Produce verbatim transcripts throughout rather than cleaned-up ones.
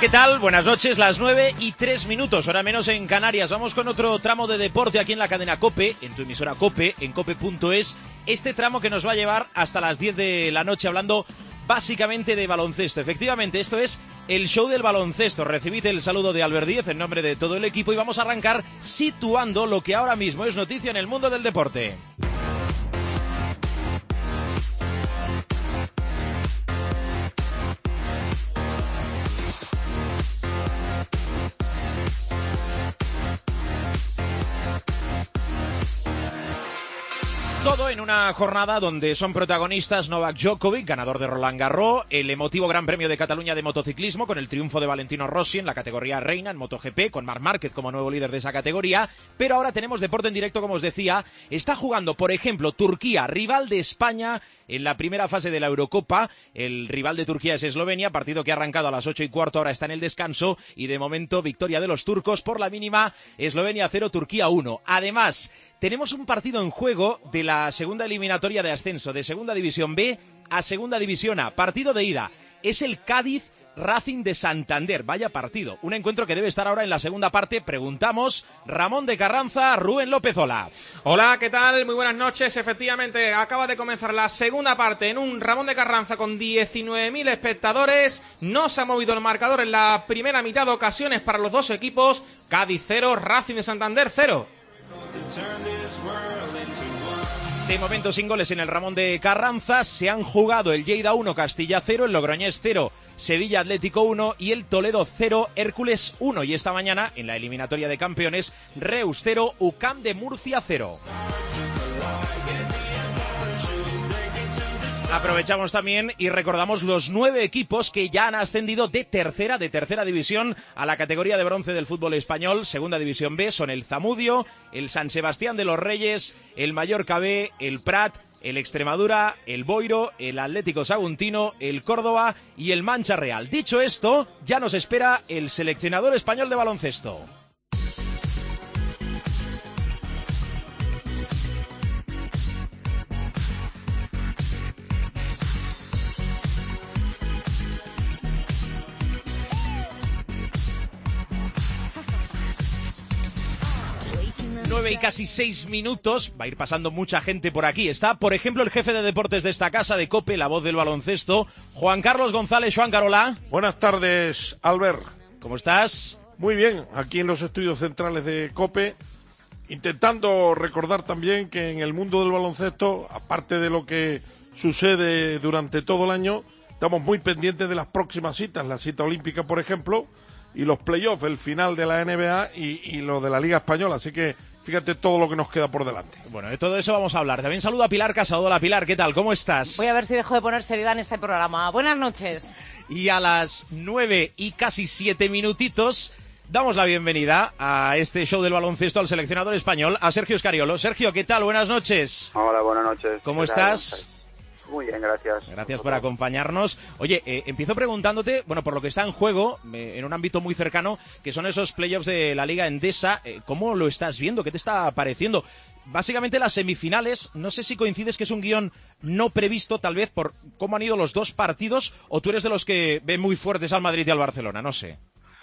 ¿qué tal? Buenas noches, las nueve y tres minutos, hora menos en Canarias. Vamos con otro tramo de deporte aquí en la cadena COPE, en tu emisora COPE, en cope punto es. Este tramo que nos va a llevar hasta las diez de la noche hablando básicamente de baloncesto. Efectivamente, esto es el show del baloncesto. Recibid el saludo de Albert Díez en nombre de todo el equipo y vamos a arrancar situando lo que ahora mismo es noticia en el mundo del deporte. Todo en una jornada donde son protagonistas Novak Djokovic, ganador de Roland Garros, el emotivo Gran Premio de Cataluña de motociclismo con el triunfo de Valentino Rossi en la categoría reina en MotoGP, con Marc Márquez como nuevo líder de esa categoría, pero ahora tenemos deporte en directo, como os decía. Está jugando, por ejemplo, Turquía, rival de España en la primera fase de la Eurocopa. El rival de Turquía es Eslovenia, partido que ha arrancado a las ocho y cuarto, ahora está en el descanso y de momento victoria de los turcos por la mínima. Eslovenia cero, Turquía uno. Además, tenemos un partido en juego de la segunda eliminatoria de ascenso de Segunda División B a Segunda División A. Partido de ida. Es el Cádiz Racing de Santander. Vaya partido. Un encuentro que debe estar ahora en la segunda parte. Preguntamos. Ramón de Carranza, Rubén López, hola. Hola, ¿qué tal? Muy buenas noches. Efectivamente, acaba de comenzar la segunda parte en un Ramón de Carranza con diecinueve mil espectadores. No se ha movido el marcador en la primera mitad de ocasiones para los dos equipos. Cádiz cero, Racing de Santander cero. De momento sin goles en el Ramón de Carranza. Se han jugado el Lleida uno, Castilla cero, el Logroñés cero, Sevilla Atlético uno y el Toledo cero, Hércules uno. Y esta mañana, en la eliminatoria de campeones, Reus cero, U C A M de Murcia cero. Aprovechamos también y recordamos los nueve equipos que ya han ascendido de tercera, de tercera división a la categoría de bronce del fútbol español. Segunda división B son el Zamudio, el San Sebastián de los Reyes, el Mallorca B, el Prat, el Extremadura, el Boiro, el Atlético Saguntino, el Córdoba y el Mancha Real. Dicho esto, ya nos espera el seleccionador español de baloncesto. nueve y casi seis minutos, va a ir pasando mucha gente por aquí. Está, por ejemplo, el jefe de deportes de esta casa de COPE, la voz del baloncesto, Juan Carlos González. Juan Carola. Buenas tardes, Albert. ¿Cómo estás? Muy bien, aquí en los estudios centrales de COPE, intentando recordar también que en el mundo del baloncesto, aparte de lo que sucede durante todo el año, estamos muy pendientes de las próximas citas, la cita olímpica, por ejemplo, y los playoffs, el final de la N B A y, y lo de la Liga Española, así que fíjate todo lo que nos queda por delante. Bueno, de todo eso vamos a hablar. También saludo a Pilar Casado. Hola, Pilar, ¿qué tal? ¿Cómo estás? Voy a ver si dejo de poner seriedad en este programa. Buenas noches. Y a las nueve y casi siete minutitos damos la bienvenida a este show del baloncesto al seleccionador español, a Sergio Escariolo. Sergio, ¿qué tal? Buenas noches. Hola, buenas noches. ¿Cómo estás? Muy bien, gracias. Gracias por acompañarnos. Oye, eh, empiezo preguntándote, bueno, por lo que está en juego, eh, en un ámbito muy cercano, que son esos playoffs de la Liga Endesa. Eh, ¿Cómo lo estás viendo? ¿Qué te está pareciendo? Básicamente las semifinales, no sé si coincides que es un guión no previsto, tal vez, por cómo han ido los dos partidos, o tú eres de los que ven muy fuertes al Madrid y al Barcelona, no sé.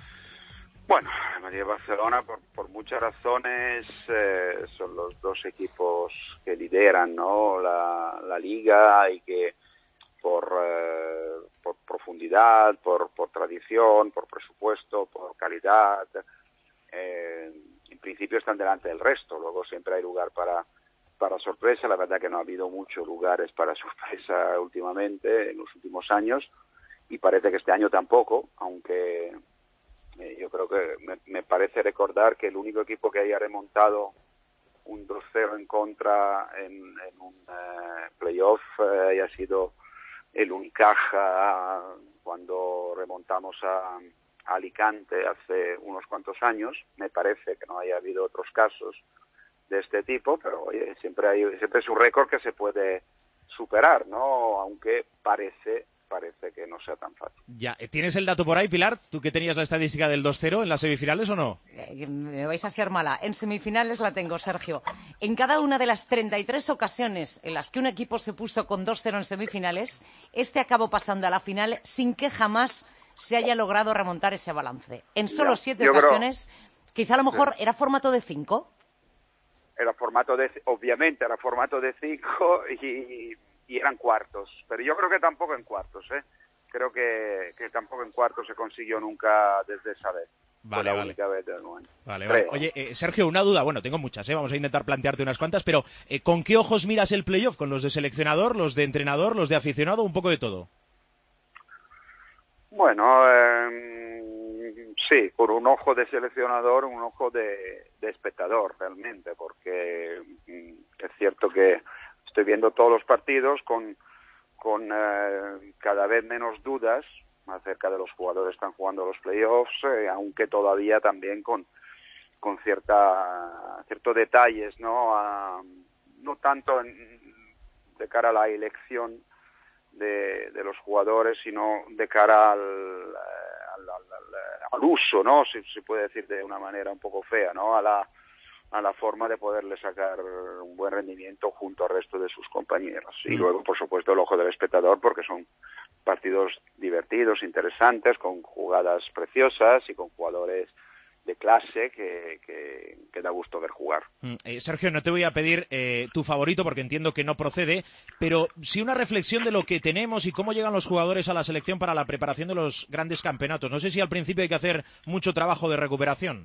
Bueno, el Madrid y Barcelona, por, por muchas razones, eh, son los dos equipos que lideran, ¿no?, la, la liga, y que por, eh, por profundidad, por, por tradición, por presupuesto, por calidad, eh, en principio están delante del resto. Luego siempre hay lugar para, para sorpresa. La verdad que no ha habido muchos lugares para sorpresa últimamente, en los últimos años, y parece que este año tampoco, aunque... Eh, yo creo que me, me parece recordar que el único equipo que haya remontado un dos cero en contra en, en un eh, playoff eh, haya sido el Unicaja cuando remontamos a, a Alicante hace unos cuantos años. Me parece que no haya habido otros casos de este tipo, pero oye, siempre hay siempre es un récord que se puede superar, ¿no? Aunque parece parece que no sea tan fácil. Ya, ¿tienes el dato por ahí, Pilar? ¿Tú que tenías la estadística del dos cero en las semifinales o no? Eh, me vais a ser mala. En semifinales la tengo, Sergio. En cada una de las treinta y tres ocasiones en las que un equipo se puso con dos cero en semifinales, este acabó pasando a la final sin que jamás se haya logrado remontar ese balance. En solo Ya, siete yo creo- ocasiones, quizá a lo mejor era formato de cinco. Era formato de, obviamente era formato de cinco y, y eran cuartos, pero yo creo que tampoco en cuartos, ¿eh? Creo que, que tampoco en cuartos se consiguió nunca desde esa vez. Vale, Fue la vale. única vez del momento. Vale, vale. Creo. Oye, eh, Sergio, una duda. Bueno, tengo muchas, ¿eh? Vamos a intentar plantearte unas cuantas, pero eh, ¿con qué ojos miras el playoff? ¿Con los de seleccionador, los de entrenador, los de aficionado? Un poco de todo. Bueno, eh, sí, por un ojo de seleccionador, un ojo de, de espectador realmente, porque mm, es cierto que estoy viendo todos los partidos con, con eh, cada vez menos dudas acerca de los jugadores que están jugando los playoffs, eh, aunque todavía también con, con cierta ciertos detalles, ¿no? A, no tanto en, de cara a la elección de, de los jugadores, sino de cara al, al, al, al uso, ¿no? Si se puede decir de una manera un poco fea, ¿no? A la, a la forma de poderle sacar un buen rendimiento junto al resto de sus compañeros. Y luego, por supuesto, el ojo del espectador, porque son partidos divertidos, interesantes, con jugadas preciosas y con jugadores de clase que, que, que da gusto ver jugar. Mm, eh, Sergio, no te voy a pedir eh, tu favorito porque entiendo que no procede, pero sí una reflexión de lo que tenemos y cómo llegan los jugadores a la selección para la preparación de los grandes campeonatos. No sé si al principio hay que hacer mucho trabajo de recuperación.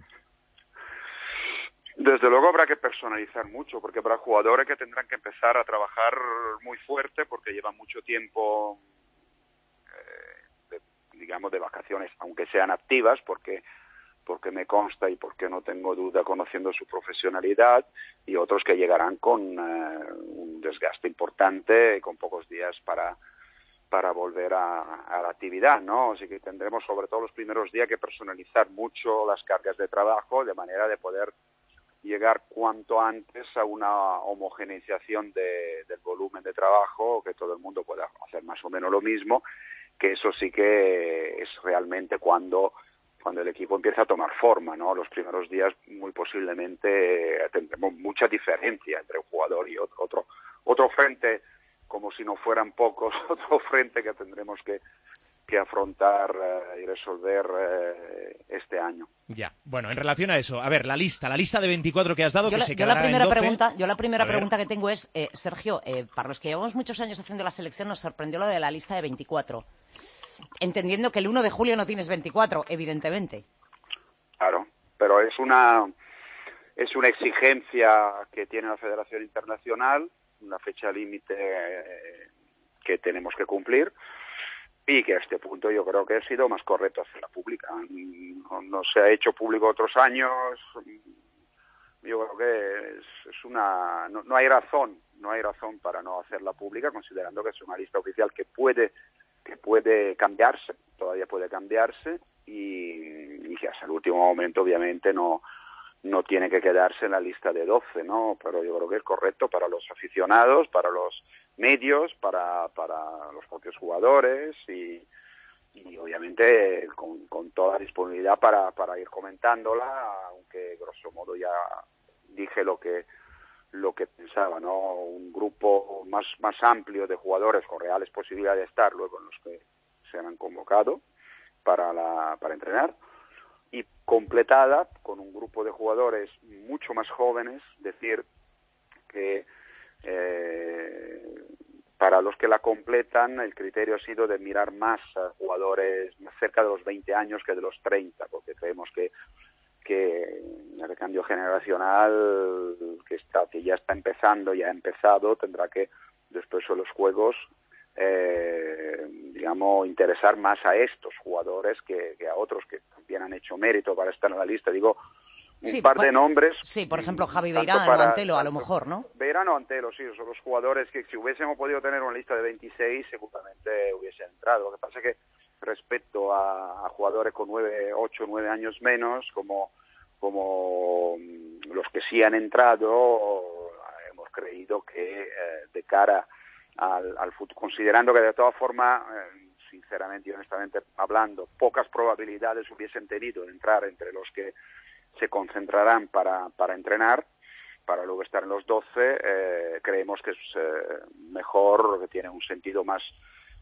Desde luego habrá que personalizar mucho, porque habrá jugadores que tendrán que empezar a trabajar muy fuerte porque llevan mucho tiempo, eh, de, digamos, de vacaciones, aunque sean activas, porque porque me consta y porque no tengo duda conociendo su profesionalidad, y otros que llegarán con eh, un desgaste importante, con pocos días para para volver a, a la actividad, ¿no? Así que tendremos sobre todo los primeros días que personalizar mucho las cargas de trabajo, de manera de poder llegar cuanto antes a una homogeneización de, del volumen de trabajo, que todo el mundo pueda hacer más o menos lo mismo, que eso sí que es realmente cuando cuando el equipo empieza a tomar forma, ¿no? Los primeros días muy posiblemente eh, tendremos mucha diferencia entre un jugador y otro, otro, otro frente, como si no fueran pocos, otro frente que tendremos que, que afrontar eh, y resolver eh, este año. Ya, bueno, en relación a eso, a ver, la lista, la lista de veinticuatro que has dado, Yo que la, se yo la quedará primera en doce. pregunta, yo la primera A ver. pregunta que tengo es, eh, Sergio, eh, para los que llevamos muchos años haciendo la selección, nos sorprendió lo de la lista de veinticuatro. Entendiendo que el uno de julio no tienes veinticuatro, evidentemente. Claro, pero es una es una exigencia que tiene la Federación Internacional, una fecha límite eh, que tenemos que cumplir, y que a este punto yo creo que ha sido más correcto hacerla pública. No, no se ha hecho público otros años. Yo creo que es, es una no, no hay razón, no hay razón para no hacerla pública, considerando que es una lista oficial que puede que puede cambiarse, todavía puede cambiarse, y, y que hasta el último momento obviamente no no tiene que quedarse en la lista de doce, ¿no? Pero yo creo que es correcto para los aficionados, para los medios, para para los propios jugadores y, y obviamente con, con toda disponibilidad para, para ir comentándola, aunque grosso modo ya dije lo que lo que pensaba, ¿no? Un grupo más más amplio de jugadores con reales posibilidades de estar luego en los que se han convocado para la para entrenar, y completada con un grupo de jugadores mucho más jóvenes, decir que eh, para los que la completan el criterio ha sido de mirar más a jugadores más cerca de los veinte años que de los treinta, porque creemos que que el recambio generacional que está que ya está empezando, ya ha empezado, tendrá que después de los juegos eh, digamos interesar más a estos jugadores que, que a otros que también han hecho mérito para estar en la lista. Digo, un Sí, par por- de nombres. Sí, por ejemplo, Javi tanto Beirán o para- Antelo, a lo tanto- mejor, ¿no? Beirán o Antelo, sí, son los jugadores que si hubiésemos podido tener una lista de veintiséis seguramente hubiese entrado. Lo que pasa es que respecto a, a jugadores con nueve, ocho, nueve años menos, como como mm, los que sí han entrado, hemos creído que eh, de cara al, al futuro, considerando que de todas formas, eh, sinceramente y honestamente hablando, pocas probabilidades hubiesen tenido de entrar entre los que se concentrarán para, para entrenar, para luego estar en los doce, eh, creemos que es eh, mejor, que tiene un sentido más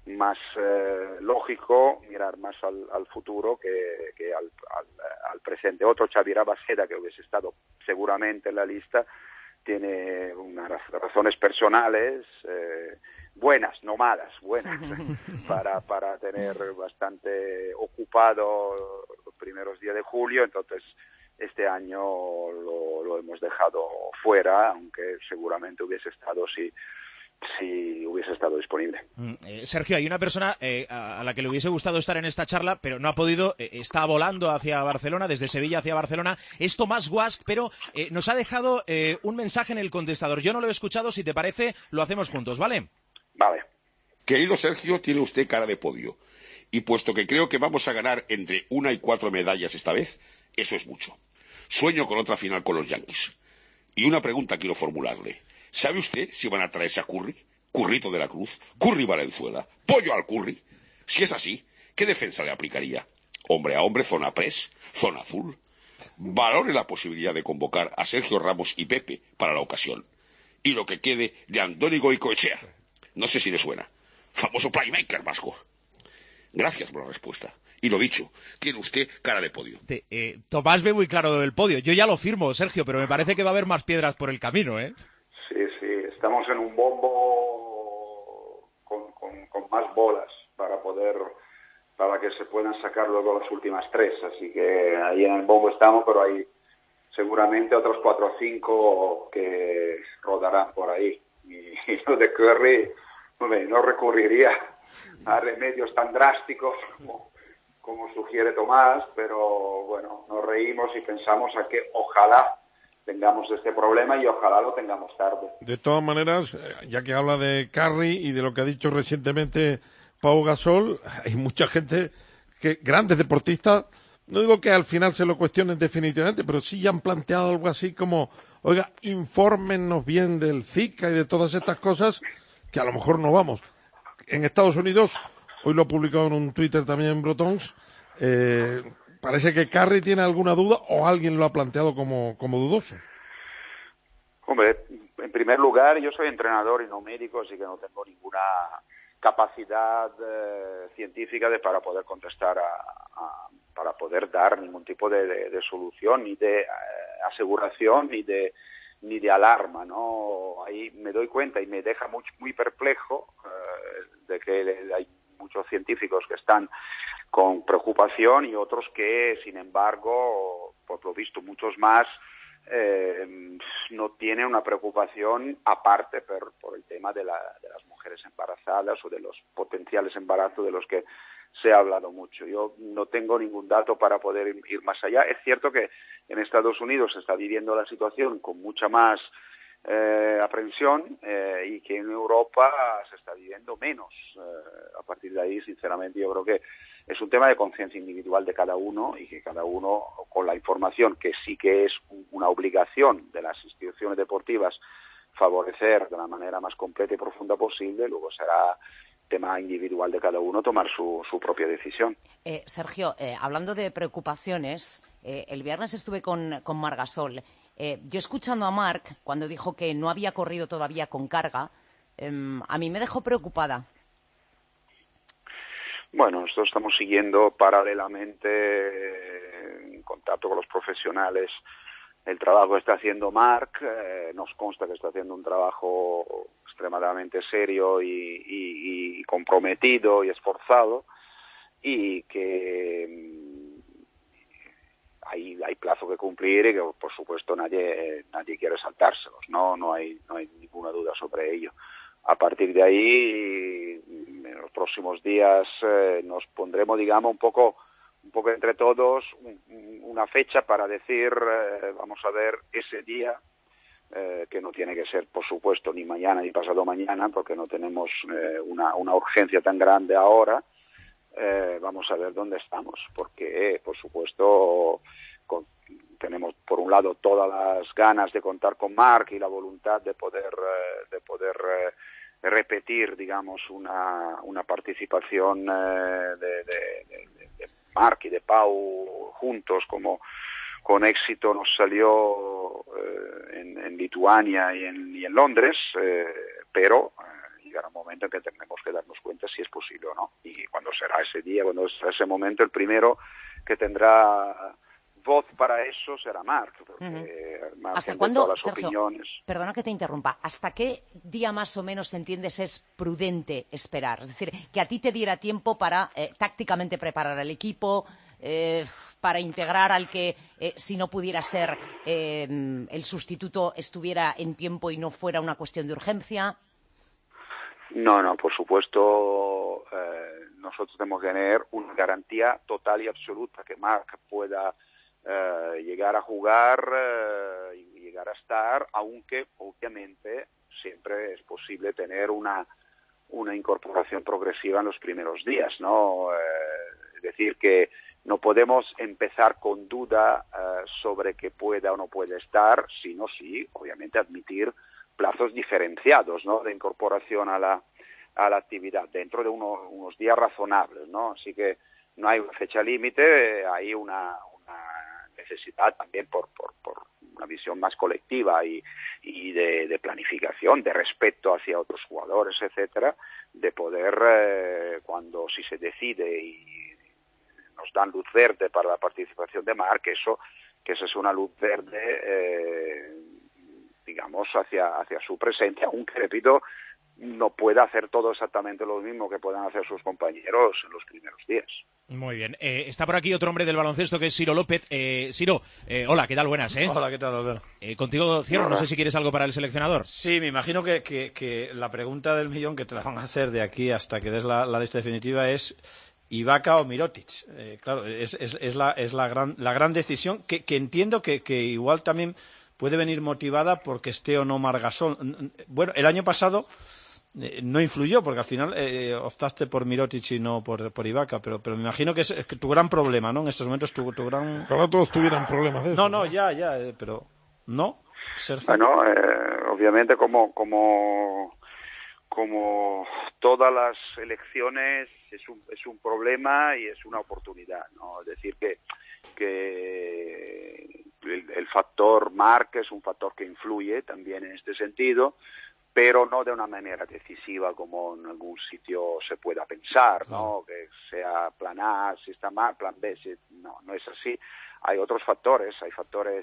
más eh, lógico mirar más al, al futuro que, que al, al, al presente. Otro, Xavier Abaseda, que hubiese estado seguramente en la lista, tiene unas razones personales eh, buenas, no malas, buenas, para, para tener bastante ocupado los primeros días de julio. Entonces este año lo, lo hemos dejado fuera, aunque seguramente hubiese estado si si hubiese estado disponible. Mm, eh, Sergio, hay una persona eh, a, a la que le hubiese gustado estar en esta charla, pero no ha podido, eh, está volando hacia Barcelona, desde Sevilla hacia Barcelona, es Tomás Guasch, pero eh, nos ha dejado eh, un mensaje en el contestador. Yo no lo he escuchado, si te parece, lo hacemos juntos, ¿vale? Vale. Querido Sergio, tiene usted cara de podio, y puesto que creo que vamos a ganar entre una y cuatro medallas esta vez, eso es mucho. Sueño con otra final con los Yankees. Y una pregunta quiero formularle. ¿Sabe usted si van a traerse a Curry, Currito de la Cruz, Curry Valenzuela, Pollo al Curry? Si es así, ¿qué defensa le aplicaría? ¿Hombre a hombre, zona press, zona azul? Valore la posibilidad de convocar a Sergio Ramos y Pepe para la ocasión. Y lo que quede de Andoni Goicoechea. No sé si le suena. Famoso playmaker vasco. Gracias por la respuesta. Y lo dicho, tiene usted cara de podio. Te, eh, Tomás ve muy claro el podio. Yo ya lo firmo, Sergio, pero me parece que va a haber más piedras por el camino, ¿eh? Sí, sí, estamos en un bombo con, con, con más bolas para poder, para que se puedan sacar luego las últimas tres, así que ahí en el bombo estamos, pero hay seguramente otros cuatro o cinco que rodarán por ahí. Y, y lo de Curry, hombre, no recurriría a remedios tan drásticos como, como sugiere Tomás, pero bueno, nos reímos y pensamos a que ojalá tengamos este problema y ojalá lo tengamos tarde. De todas maneras, ya que habla de Curry y de lo que ha dicho recientemente Pau Gasol, hay mucha gente, que grandes deportistas, no digo que al final se lo cuestionen definitivamente, pero sí ya han planteado algo así como, oiga, infórmennos bien del Zika y de todas estas cosas, que a lo mejor no vamos. En Estados Unidos, hoy lo ha publicado en un Twitter también Brotons, eh, parece que Curry tiene alguna duda o alguien lo ha planteado como, como dudoso. Hombre, en primer lugar, yo soy entrenador y no médico, así que no tengo ninguna capacidad eh, científica de para poder contestar a, a para poder dar ningún tipo de, de, de solución, ni de eh, aseguración, ni de ni de alarma, ¿no? Ahí me doy cuenta y me deja muy, muy perplejo eh, de que hay muchos científicos que están con preocupación y otros que, sin embargo, por lo visto muchos más, eh, no tienen una preocupación aparte por, por el tema de, la, de las mujeres embarazadas o de los potenciales embarazos de los que se ha hablado mucho. Yo no tengo ningún dato para poder ir más allá. Es cierto que en Estados Unidos se está viviendo la situación con mucha más eh, aprensión eh, y que en Europa se está viviendo menos. Eh, a partir de ahí, sinceramente, yo creo que es un tema de conciencia individual de cada uno y que cada uno, con la información que sí que es una obligación de las instituciones deportivas favorecer de la manera más completa y profunda posible, luego será tema individual de cada uno tomar su, su propia decisión. Eh, Sergio, eh, hablando de preocupaciones, eh, el viernes estuve con, con Marc Gasol. Eh, yo escuchando a Marc, cuando dijo que no había corrido todavía con carga, eh, a mí me dejó preocupada. Bueno, nosotros estamos siguiendo paralelamente, en contacto con los profesionales, el trabajo que está haciendo Marc. Eh, nos consta que está haciendo un trabajo extremadamente serio y, y, y comprometido y esforzado, y que hay, hay plazo que cumplir y que, por supuesto, nadie nadie quiere saltárselos, no no hay no hay ninguna duda sobre ello. A partir de ahí, en los próximos días eh, nos pondremos, digamos, un poco un poco entre todos un, una fecha para decir, eh, vamos a ver ese día, eh, que no tiene que ser, por supuesto, ni mañana ni pasado mañana, porque no tenemos eh, una, una urgencia tan grande ahora. Eh, vamos a ver dónde estamos, porque, eh, por supuesto, con, tenemos por un lado todas las ganas de contar con Marc y la voluntad de poder eh, de poder eh, repetir, digamos, una, una participación eh, de, de, de, de Marc y de Pau juntos, como con éxito nos salió eh, en, en Lituania y en, y en Londres, eh, pero eh, llegará un momento en que tendremos que darnos cuenta si es posible o no. Y cuando será ese día, cuando será ese momento, el primero que tendrá voz para eso será Marc, porque uh-huh. ¿Hasta cuándo, todas las Sergio, opiniones... Perdona que te interrumpa, ¿hasta qué día más o menos entiendes es prudente esperar? Es decir, que a ti te diera tiempo para eh, tácticamente preparar al equipo, eh, para integrar al que, eh, si no pudiera ser eh, el sustituto, estuviera en tiempo y no fuera una cuestión de urgencia. No, no, por supuesto, eh, nosotros tenemos que tener una garantía total y absoluta que Marc pueda eh, llegar a jugar eh, y llegar a estar, aunque obviamente siempre es posible tener una, una incorporación progresiva en los primeros días, ¿no? Eh, es decir, que no podemos empezar con duda eh, sobre que pueda o no puede estar, sino sí, obviamente, admitir plazos diferenciados, ¿no?, de incorporación a la a la actividad dentro de uno, unos días razonables, ¿no? Así que no hay una fecha límite, eh, hay una, una necesidad también por, por, por una visión más colectiva y, y de, de planificación, de respeto hacia otros jugadores, etcétera, de poder, eh, cuando si se decide y nos dan luz verde para la participación de Marc, eso, que esa es una luz verde, eh, digamos, hacia, hacia su presencia, aunque, repito, no puede hacer todo exactamente lo mismo que puedan hacer sus compañeros en los primeros días. Muy bien. Eh, está por aquí otro hombre del baloncesto que es Ciro López. Eh, Ciro, eh, hola, ¿qué tal? Buenas, ¿eh? Hola, ¿qué tal, Albert? Eh, contigo cierro, no sé si quieres algo para el seleccionador. Sí, me imagino que, que, que la pregunta del millón que te la van a hacer de aquí hasta que des la, la lista definitiva es Ibaka o Mirotic. Eh, claro, es, es, es, la, es la, gran, la gran decisión que, que entiendo que, que igual también puede venir motivada porque esté o no Marc Gasol. Bueno, el año pasado eh, no influyó porque al final eh, optaste por Mirotic y no por, por Ibaka, pero, pero me imagino que es, es que tu gran problema, ¿no? En estos momentos tu, tu gran... Ojalá todos tuvieran problemas de eso. No, no, ya, ya, eh, pero no, Sergio. Bueno, eh, obviamente como, como, como todas las elecciones es un, es un problema y es una oportunidad, ¿no? Es decir, que, que el, el factor Marc es un factor que influye también en este sentido, pero no de una manera decisiva como en algún sitio se pueda pensar, ¿no? Que sea plan A, si está mal, plan B, si... no, no es así. Hay otros factores, hay factores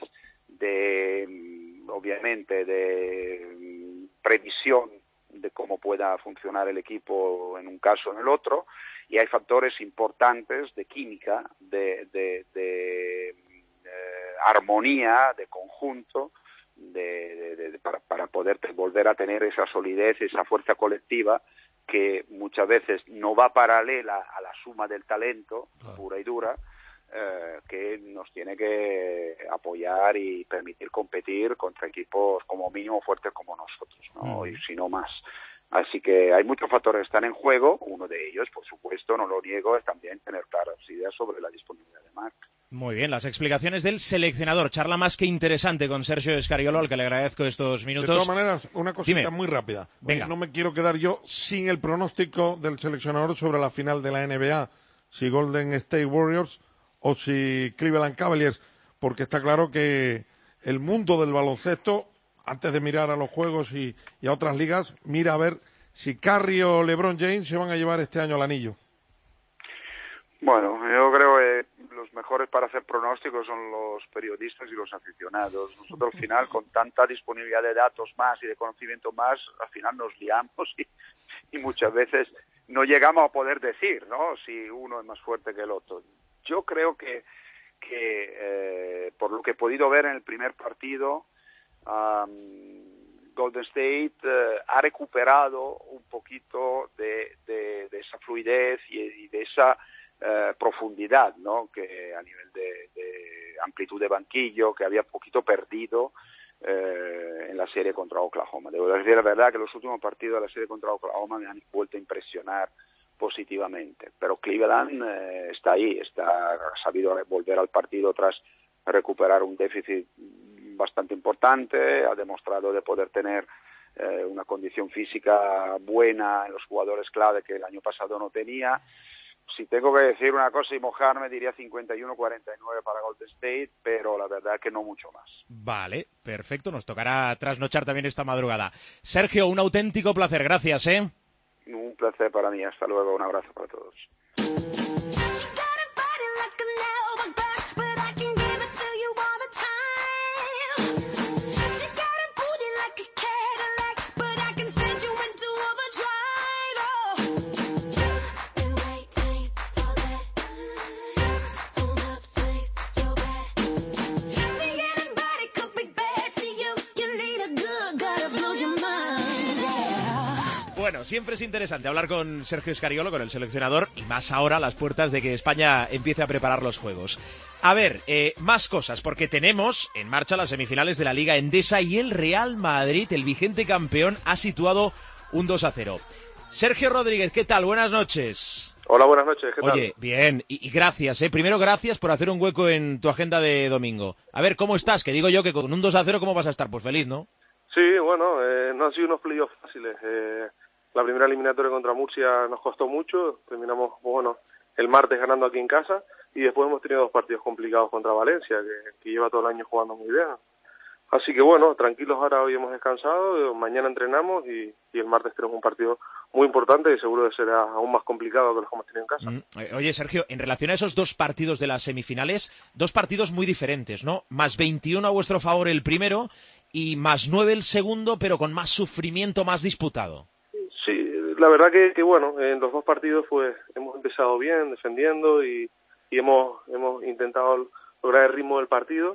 de, obviamente, de previsión de cómo pueda funcionar el equipo en un caso o en el otro, y hay factores importantes de química, de, de, de, de armonía, de conjunto, de, de, de, de, para, para poder volver a tener esa solidez, esa fuerza colectiva que muchas veces no va paralela a la suma del talento, claro, pura y dura, eh, que nos tiene que apoyar y permitir competir contra equipos como mínimo fuertes como nosotros, ¿no? Mm. Y si no más. Así que hay muchos factores que están en juego. Uno de ellos, por supuesto, no lo niego, es también tener claras ideas sobre la disponibilidad de Marc. Muy bien, las explicaciones del seleccionador. Charla más que interesante con Sergio Scariolo, al que le agradezco estos minutos. De todas maneras, una cosita Dime. muy rápida. Venga. No me quiero quedar yo sin el pronóstico del seleccionador sobre la final de la N B A, si Golden State Warriors o si Cleveland Cavaliers, porque está claro que el mundo del baloncesto, antes de mirar a los juegos y, y a otras ligas, mira a ver si Curry o LeBron James se van a llevar este año el anillo. Bueno, yo creo que los mejores para hacer pronósticos son los periodistas y los aficionados. Nosotros al final, con tanta disponibilidad de datos más y de conocimiento más, al final nos liamos y, y muchas veces no llegamos a poder decir, ¿no?, si uno es más fuerte que el otro. Yo creo que, que eh, por lo que he podido ver en el primer partido, um, Golden State eh, ha recuperado un poquito de, de, de esa fluidez y, y de esa eh, profundidad, ¿no?, que a nivel de, de amplitud de banquillo, que había un poquito perdido eh, en la serie contra Oklahoma. Debo decir la verdad que los últimos partidos de la serie contra Oklahoma me han vuelto a impresionar positivamente, pero Cleveland eh, está ahí, está, ha sabido volver al partido tras recuperar un déficit bastante importante, ha demostrado de poder tener eh, una condición física buena en los jugadores clave que el año pasado no tenía. Si tengo que decir una cosa y mojarme, diría cincuenta y uno cuarenta y nueve para Golden State, pero la verdad que no mucho más. Vale, perfecto, nos tocará trasnochar también esta madrugada. Sergio, un auténtico placer, gracias, ¿eh? Un placer para mí. Hasta luego. Un abrazo para todos. Bueno, siempre es interesante hablar con Sergio Scariolo, con el seleccionador, y más ahora a las puertas de que España empiece a preparar los Juegos. A ver, eh, más cosas, porque tenemos en marcha las semifinales de la Liga Endesa y el Real Madrid, el vigente campeón, ha situado un dos a cero. Sergio Rodríguez, ¿qué tal? Buenas noches. Hola, buenas noches, ¿qué tal? Oye, bien, y, y gracias, ¿eh? Primero, gracias por hacer un hueco en tu agenda de domingo. A ver, ¿cómo estás? Que digo yo que con un dos a cero, ¿cómo vas a estar? Pues feliz, ¿no? Sí, bueno, eh, no han sido unos playoffs fáciles. Eh, la primera eliminatoria contra Murcia nos costó mucho, terminamos, bueno, el martes ganando aquí en casa, y después hemos tenido dos partidos complicados contra Valencia, que, que lleva todo el año jugando muy bien. Así que bueno, tranquilos, ahora hoy hemos descansado, mañana entrenamos y, y el martes tenemos un partido muy importante y seguro que será aún más complicado que los que hemos tenido en casa. Mm. Oye, Sergio, en relación a esos dos partidos de las semifinales, dos partidos muy diferentes, ¿no? Más veintiuno a vuestro favor el primero y más nueve el segundo, pero con más sufrimiento, más disputado. Sí, la verdad que, que bueno, en los dos partidos pues hemos empezado bien, defendiendo y, y hemos, hemos intentado lograr el ritmo del partido.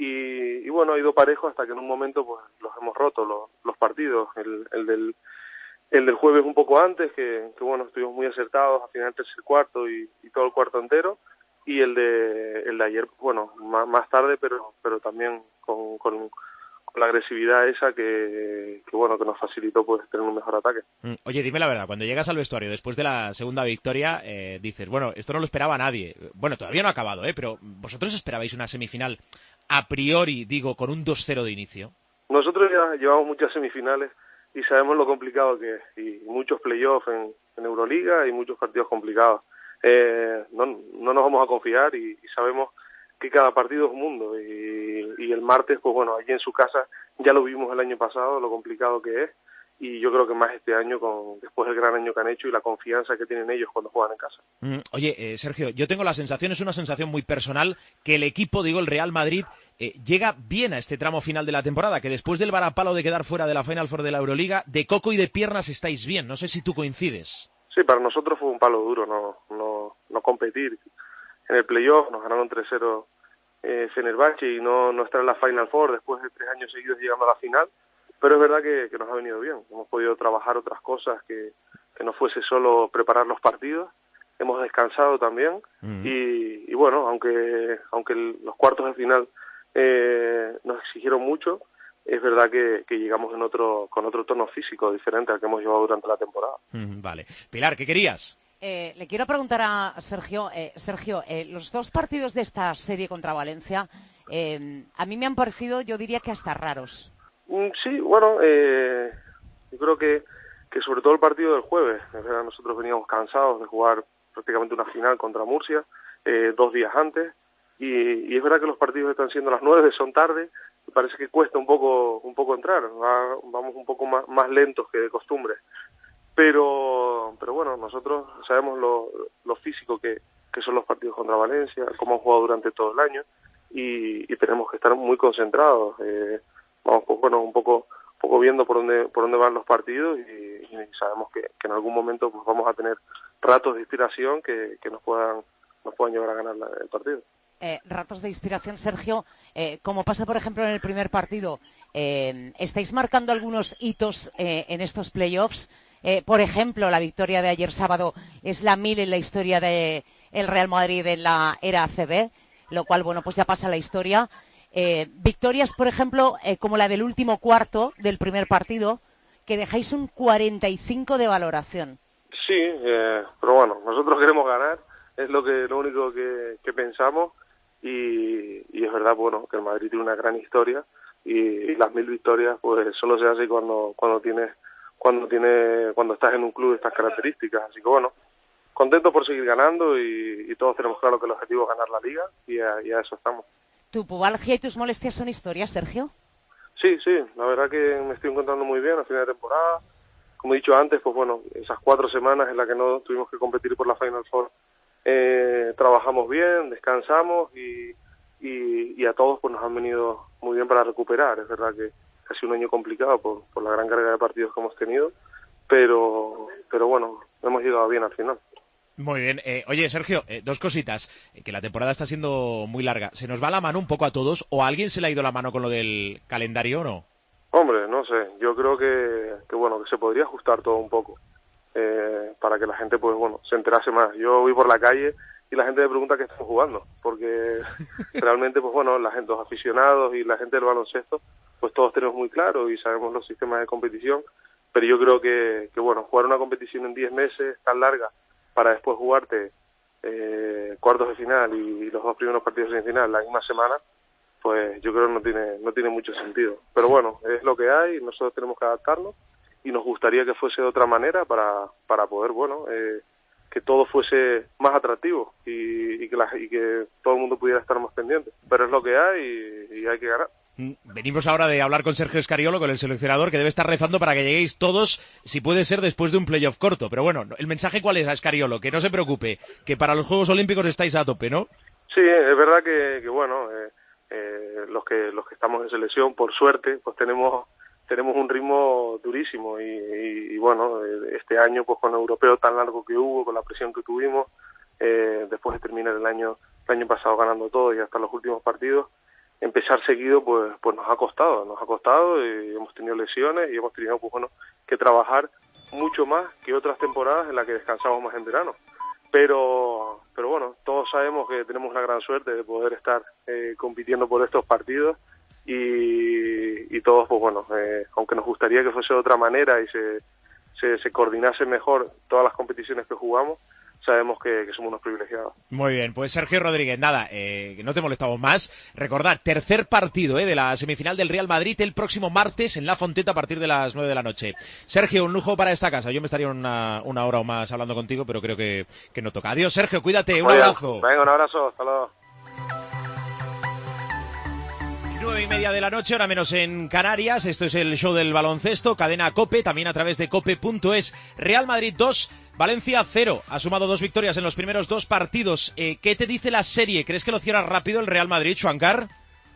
Y, y bueno, ha ido parejo hasta que en un momento pues los hemos roto los, los partidos. El, el del el del jueves un poco antes, que, que bueno, estuvimos muy acertados al final del tercer cuarto y, y todo el cuarto entero, y el de el de ayer, bueno, más, más tarde, pero pero también con, con, con la agresividad esa que, que bueno, que nos facilitó pues tener un mejor ataque. Oye, dime la verdad, cuando llegas al vestuario después de la segunda victoria, eh, dices, bueno, esto no lo esperaba nadie. Bueno, todavía no ha acabado, ¿eh? Pero ¿vosotros esperabais una semifinal a priori, digo, con un dos cero de inicio? Nosotros ya llevamos muchas semifinales y sabemos lo complicado que es, y muchos playoffs en, en Euroliga y muchos partidos complicados. Eh, no, no nos vamos a confiar y, y sabemos que cada partido es un mundo, y, y el martes, pues bueno, allí en su casa ya lo vimos el año pasado, lo complicado que es, y yo creo que más este año, con después del gran año que han hecho y la confianza que tienen ellos cuando juegan en casa. Mm, oye, eh, Sergio, yo tengo la sensación, es una sensación muy personal, que el equipo, digo, el Real Madrid, eh, llega bien a este tramo final de la temporada, que después del varapalo de quedar fuera de la Final Four de la Euroliga, de coco y de piernas estáis bien, no sé si tú coincides. Sí, para nosotros fue un palo duro no no, no competir en el playoff, nos ganaron tres cero eh, Fenerbahce y no, no estar en la Final Four después de tres años seguidos llegando a la final. Pero es verdad que, que nos ha venido bien. Hemos podido trabajar otras cosas que, que no fuese solo preparar los partidos. Hemos descansado también. Mm. Y, y bueno, aunque aunque el, los cuartos de final eh, nos exigieron mucho, es verdad que, que llegamos en otro con otro tono físico diferente al que hemos llevado durante la temporada. Mm, vale. Pilar, ¿qué querías? Eh, le quiero preguntar a Sergio, eh, Sergio, eh, los dos partidos de esta serie contra Valencia, eh, a mí me han parecido, yo diría que hasta raros. Sí, bueno, eh, yo creo que, que sobre todo el partido del jueves, nosotros veníamos cansados de jugar prácticamente una final contra Murcia, eh, dos días antes, y, y es verdad que los partidos están siendo a las nueve, son tarde, y parece que cuesta un poco un poco entrar, va, vamos un poco más, más lentos que de costumbre, pero pero bueno, nosotros sabemos lo, lo físico que, que son los partidos contra Valencia, cómo han jugado durante todo el año, y, y tenemos que estar muy concentrados, eh, vamos pues bueno un poco un poco viendo por dónde por dónde van los partidos, y, y sabemos que, que en algún momento pues vamos a tener ratos de inspiración que, que nos puedan nos puedan llevar a ganar la, el partido. Eh, ratos de inspiración, Sergio, eh, como pasa por ejemplo en el primer partido, eh, estáis marcando algunos hitos eh, en estos playoffs. Eh, por ejemplo, la victoria de ayer sábado es la mil en la historia de el Real Madrid en la era A C B, lo cual bueno pues ya pasa a la historia. Eh, victorias, por ejemplo, eh, como la del último cuarto del primer partido, que dejáis un cuarenta y cinco de valoración. Sí, eh, pero bueno, nosotros queremos ganar, es lo que lo único que, que pensamos, y, y es verdad, bueno, que el Madrid tiene una gran historia, y, y las mil victorias pues solo se hace cuando cuando tienes cuando tiene cuando estás en un club de estas características, así que bueno, contentos por seguir ganando, y, y todos tenemos claro que el objetivo es ganar la liga, y a, y a eso estamos. ¿Tu pubalgia y tus molestias son historias, Sergio? Sí, sí, la verdad que me estoy encontrando muy bien a final de temporada, como he dicho antes, pues bueno, esas cuatro semanas en las que no tuvimos que competir por la Final Four, eh, trabajamos bien, descansamos y, y, y a todos pues nos han venido muy bien para recuperar. Es verdad que ha sido un año complicado por, por la gran carga de partidos que hemos tenido, pero, pero bueno, hemos llegado bien al final. Muy bien. Eh, oye, Sergio, eh, dos cositas. Eh, que la temporada está siendo muy larga. ¿Se nos va la mano un poco a todos o a alguien se le ha ido la mano con lo del calendario o no? Hombre, no sé. Yo creo que, que bueno, que se podría ajustar todo un poco eh, para que la gente, pues bueno, se enterase más. Yo voy por la calle y la gente me pregunta qué estamos jugando, porque realmente, pues bueno, la gente, los aficionados y la gente del baloncesto, pues todos tenemos muy claro y sabemos los sistemas de competición, pero yo creo que, que bueno, jugar una competición en diez meses tan larga para después jugarte eh, cuartos de final y los dos primeros partidos de final la misma semana, pues yo creo que no tiene no tiene mucho sentido. Pero bueno, es lo que hay, nosotros tenemos que adaptarnos y nos gustaría que fuese de otra manera para, para poder, bueno, eh, que todo fuese más atractivo y, y, que la, y que todo el mundo pudiera estar más pendiente. Pero es lo que hay y, y hay que ganar. Venimos ahora de hablar con Sergio Scariolo, con el seleccionador, que debe estar rezando para que lleguéis todos, si puede ser después de un playoff corto. Pero bueno, ¿el mensaje cuál es a Scariolo? Que no se preocupe, que para los Juegos Olímpicos estáis a tope, ¿no? Sí, es verdad que, que bueno, eh, eh, los que los que estamos en selección, por suerte, pues tenemos tenemos un ritmo durísimo y, y, y bueno, este año pues con el europeo tan largo que hubo, con la presión que tuvimos, eh, después de terminar el año el año pasado ganando todo y hasta los últimos partidos, empezar seguido pues pues nos ha costado, nos ha costado y hemos tenido lesiones y hemos tenido pues bueno que trabajar mucho más que otras temporadas en las que descansamos más en verano. Pero pero bueno, todos sabemos que tenemos la gran suerte de poder estar eh, compitiendo por estos partidos y, y todos pues bueno, eh, aunque nos gustaría que fuese de otra manera y se, se, se coordinase mejor todas las competiciones que jugamos, sabemos que, que somos unos privilegiados. Muy bien, pues Sergio Rodríguez, nada, eh, no te molestamos más. Recordad, tercer partido eh, de la semifinal del Real Madrid el próximo martes en La Fonteta a partir de las nueve de la noche. Sergio, un lujo para esta casa. Yo me estaría una, una hora o más hablando contigo, pero creo que, que no toca. Adiós, Sergio, cuídate, un Muy abrazo. Bien. Venga, un abrazo, hasta luego. Nueve y media de la noche, ahora menos en Canarias. Esto es el show del baloncesto, cadena COPE, también a través de cope punto es. Real Madrid dos, Valencia cero. Ha sumado dos victorias en los primeros dos partidos. Eh, ¿Qué te dice la serie? ¿Crees que lo cierra rápido el Real Madrid, Juancar?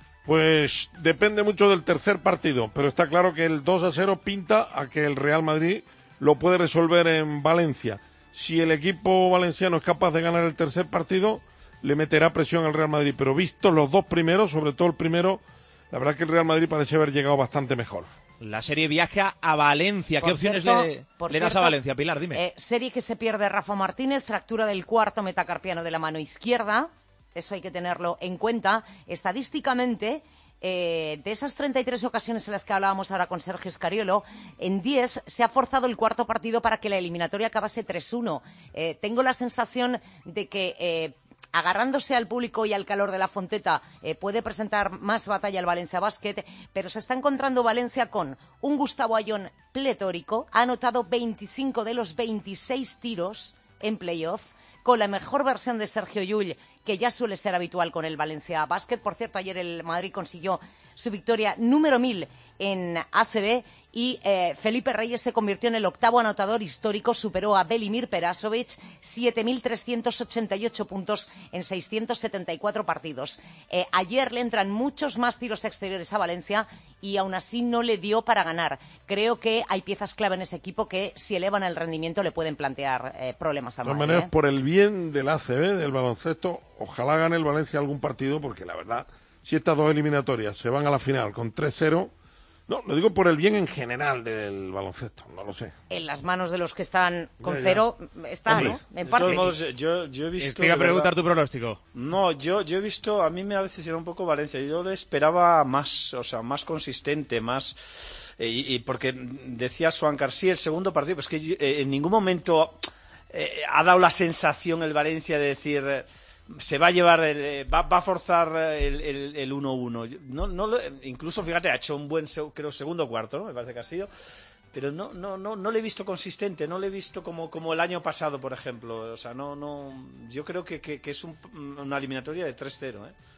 Pues depende mucho del tercer partido, pero está claro que el dos a cero pinta a que el Real Madrid lo puede resolver en Valencia. Si el equipo valenciano es capaz de ganar el tercer partido, le meterá presión al Real Madrid, pero visto los dos primeros, sobre todo el primero, la verdad que el Real Madrid parece haber llegado bastante mejor. La serie viaja a Valencia. ¿Qué Por opciones cierto, le, por le das cierto, a Valencia, Pilar? Dime. Eh, serie que se pierde Rafa Martínez, fractura del cuarto metacarpiano de la mano izquierda. Eso hay que tenerlo en cuenta. Estadísticamente, eh, de esas treinta y tres ocasiones en las que hablábamos ahora con Sergio Scariolo, en diez se ha forzado el cuarto partido para que la eliminatoria acabase tres uno. Eh, tengo la sensación de que Eh, agarrándose al público y al calor de la Fonteta, eh, puede presentar más batalla el Valencia Basket, pero se está encontrando Valencia con un Gustavo Ayón pletórico, ha anotado veinticinco de los veintiséis tiros en playoff, con la mejor versión de Sergio Llull, que ya suele ser habitual con el Valencia Basket. Por cierto, ayer el Madrid consiguió su victoria número mil en A C B y eh, Felipe Reyes se convirtió en el octavo anotador histórico, superó a Velimir Perasovic, siete mil trescientos ochenta y ocho puntos en seiscientos setenta y cuatro partidos. Eh, ayer le entran muchos más tiros exteriores a Valencia y aún así no le dio para ganar. Creo que hay piezas clave en ese equipo que si elevan el rendimiento le pueden plantear eh, problemas al De todas Madrid. maneras, ¿eh? por el bien del A C B, del baloncesto, ojalá gane el Valencia algún partido, porque la verdad, si estas dos eliminatorias se van a la final con tres cero, no, lo digo por el bien en general del baloncesto, no lo sé. En las manos de los que están con Ya, ya. cero está, Hombre, ¿no? En De parte. todos modos, yo, yo he visto... Te iba a de verdad- preguntar tu pronóstico. No, yo, yo he visto, a mí me ha decepcionado un poco Valencia. Yo le esperaba más, o sea, más consistente, más... eh, y, y porque decía Suancar, sí, el segundo partido, pues que eh, en ningún momento eh, ha dado la sensación el Valencia de decir... eh, se va a llevar, el, eh, va, va a forzar el, el, el uno uno. No, no lo- incluso, fíjate, ha hecho un buen, seg- creo, segundo cuarto, ¿no? Me parece que ha sido. Pero no, no, no, no le he visto consistente, no le he visto como, como el año pasado, por ejemplo. O sea, no, no, yo creo que, que, que es un- una eliminatoria de tres cero, ¿eh?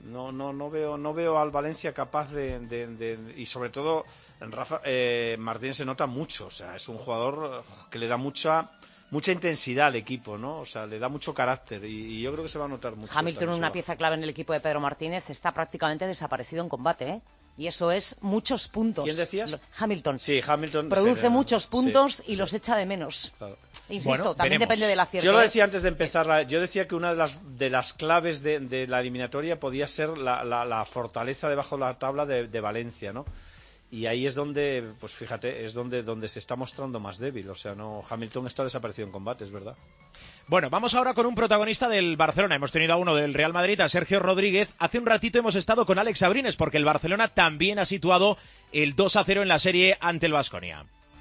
No, no, no veo, no veo al Valencia capaz de, de, de y sobre todo Rafa eh, Martínez se nota mucho, o sea, es un jugador que le da mucha mucha intensidad al equipo, ¿no? O sea, le da mucho carácter y, y yo creo que se va a notar mucho. Hamilton, una pieza clave en el equipo de Pedro Martínez, está prácticamente desaparecido en combate, ¿eh? Y eso es muchos puntos. ¿Quién decías? Hamilton. Sí, Hamilton. Produce se, muchos puntos sí, y los echa de menos. Claro. Insisto, Bueno, también veremos. depende del acierto. Yo lo decía antes de empezar, la, yo decía que una de las de las claves de, de la eliminatoria podía ser la, la, la fortaleza debajo de la tabla de, de Valencia, ¿no? Y ahí es donde, pues fíjate, es donde, donde se está mostrando más débil. O sea, no, Hamilton está desaparecido en combate, es verdad. Bueno, vamos ahora con un protagonista del Barcelona. Hemos tenido a uno del Real Madrid, a Sergio Rodríguez. Hace un ratito hemos estado con Alex Abrines, porque el Barcelona también ha situado el dos a cero en la serie ante el Baskonia.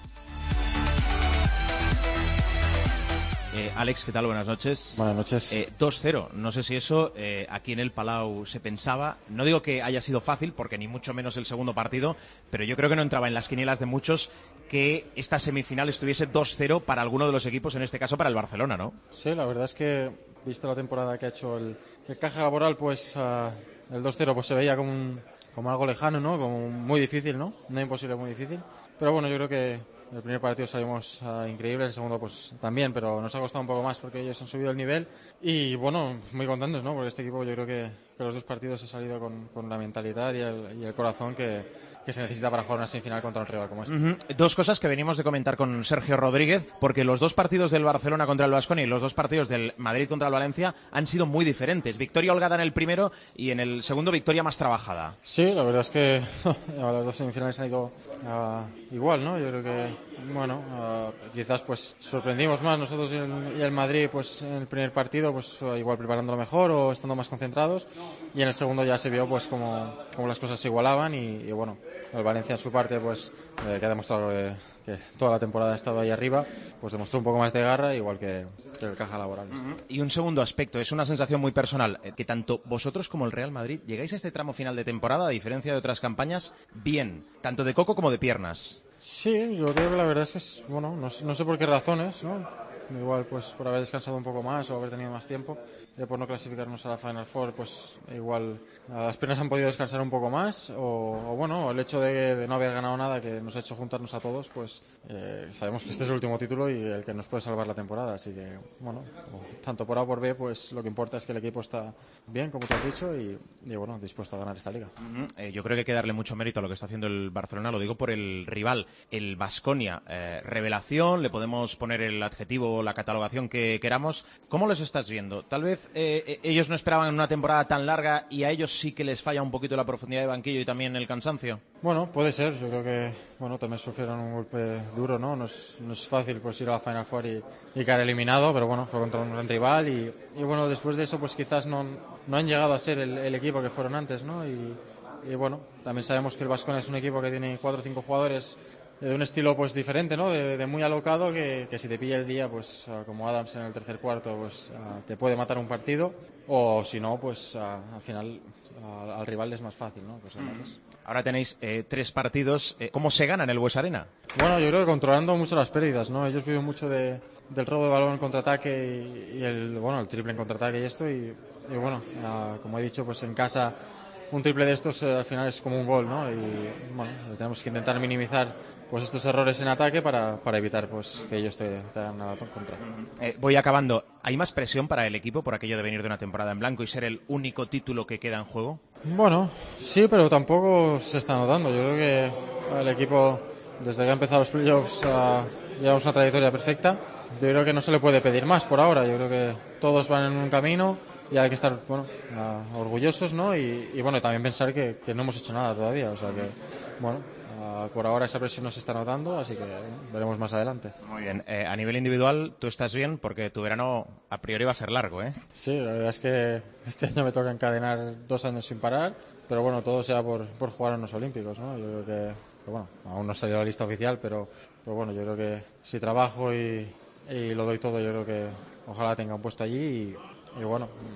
Eh, Alex, ¿qué tal? Buenas noches. Buenas noches. Eh, dos cero. No sé si eso eh, aquí en el Palau se pensaba. No digo que haya sido fácil, porque ni mucho menos el segundo partido, pero yo creo que no entraba en las quinielas de muchos que esta semifinal estuviese dos cero para alguno de los equipos, en este caso para el Barcelona, ¿no? Sí, la verdad es que, visto la temporada que ha hecho el, el Caja Laboral, pues uh, el dos cero pues se veía como, un, como algo lejano, ¿no? Como muy difícil, ¿no? No imposible, muy difícil. Pero bueno, yo creo que el primer partido salimos uh, increíbles, el segundo pues también, pero nos ha costado un poco más porque ellos han subido el nivel y bueno, muy contentos, ¿no? Porque este equipo yo creo que, que los dos partidos ha salido con, con la mentalidad y el, y el corazón que, que se necesita para jugar una semifinal contra un rival como este. Uh-huh. Dos cosas que venimos de comentar con Sergio Rodríguez, porque los dos partidos del Barcelona contra el Baskonia y los dos partidos del Madrid contra el Valencia han sido muy diferentes. Victoria holgada en el primero y en el segundo victoria más trabajada. Sí, la verdad es que las dos semifinales han ido uh, igual, ¿no? Yo creo que, bueno, uh, quizás pues sorprendimos más nosotros y el, y el Madrid pues en el primer partido, pues igual preparándolo mejor o estando más concentrados, y en el segundo ya se vio pues como, como las cosas se igualaban y, y bueno, el Valencia en su parte pues eh, que ha demostrado que, que toda la temporada ha estado ahí arriba, pues demostró un poco más de garra, igual que, que el Caja Laboral. Uh-huh. Y un segundo aspecto, es una sensación muy personal, eh, que tanto vosotros como el Real Madrid llegáis a este tramo final de temporada, a diferencia de otras campañas, bien, tanto de coco como de piernas. Sí, yo creo que la verdad es que es, bueno, no, no sé por qué razones, ¿no? Igual pues por haber descansado un poco más o haber tenido más tiempo, y por no clasificarnos a la Final Four, pues igual las piernas han podido descansar un poco más, o, o bueno, el hecho de, de no haber ganado nada que nos ha hecho juntarnos a todos, pues eh, sabemos que este es el último título y el que nos puede salvar la temporada, así que bueno, tanto por A o por B, pues lo que importa es que el equipo está bien, como te has dicho, y, y bueno, dispuesto a ganar esta liga. Uh-huh. eh, yo creo que hay que darle mucho mérito a lo que está haciendo el Barcelona, lo digo por el rival, el Baskonia, eh, revelación, le podemos poner el adjetivo, la catalogación que queramos. ¿Cómo los estás viendo? Tal vez eh, ellos no esperaban una temporada tan larga y a ellos sí que les falla un poquito la profundidad de banquillo y también el cansancio. Bueno, puede ser. Yo creo que bueno, también sufrieron un golpe duro, ¿no? No es, no es fácil pues ir a la Final Four y, y quedar eliminado, pero bueno, fue contra un gran rival y, y bueno, después de eso pues quizás no, no han llegado a ser el, el equipo que fueron antes, ¿no? Y, y bueno, también sabemos que el Baskonia es un equipo que tiene cuatro o cinco jugadores de un estilo pues diferente, ¿no? De, de muy alocado, que, que si te pilla el día, pues uh, como Adams en el tercer cuarto, pues uh, te puede matar un partido, o si no, pues uh, al final uh, al rival es más fácil, ¿no? Pues, entonces... Ahora tenéis eh, tres partidos. Eh, ¿Cómo se gana en el Bues Arena? Bueno, yo creo que controlando mucho las pérdidas, ¿no? Ellos viven mucho de, del robo de balón en contraataque y, y el, bueno, el triple en contraataque y esto, y, y bueno, uh, como he dicho, pues en casa un triple de estos eh, al final es como un gol, ¿no? Y bueno, tenemos que intentar minimizar pues estos errores en ataque para, para evitar pues que ellos te, te hagan nada contra. Eh, voy acabando. ¿Hay más presión para el equipo por aquello de venir de una temporada en blanco y ser el único título que queda en juego? Bueno, sí, pero tampoco se está notando. Yo creo que el equipo, desde que ha empezado los playoffs, uh, llevamos una trayectoria perfecta. Yo creo que no se le puede pedir más por ahora. Yo creo que todos van en un camino y hay que estar bueno, uh, orgullosos, ¿no? Y, y bueno, también pensar que, que no hemos hecho nada todavía. O sea que, bueno, uh, por ahora esa presión no se está notando, así que bueno, veremos más adelante. Muy bien. Eh, a nivel individual, tú estás bien porque tu verano a priori va a ser largo, ¿eh? Sí, la verdad es que este año me toca encadenar dos años sin parar, pero bueno, todo sea por, por jugar en los Olímpicos, ¿no? Yo creo que, que bueno, aún no ha salido la lista oficial, pero, pero bueno, yo creo que si trabajo y, y lo doy todo, yo creo que ojalá tenga un puesto allí y, y bueno,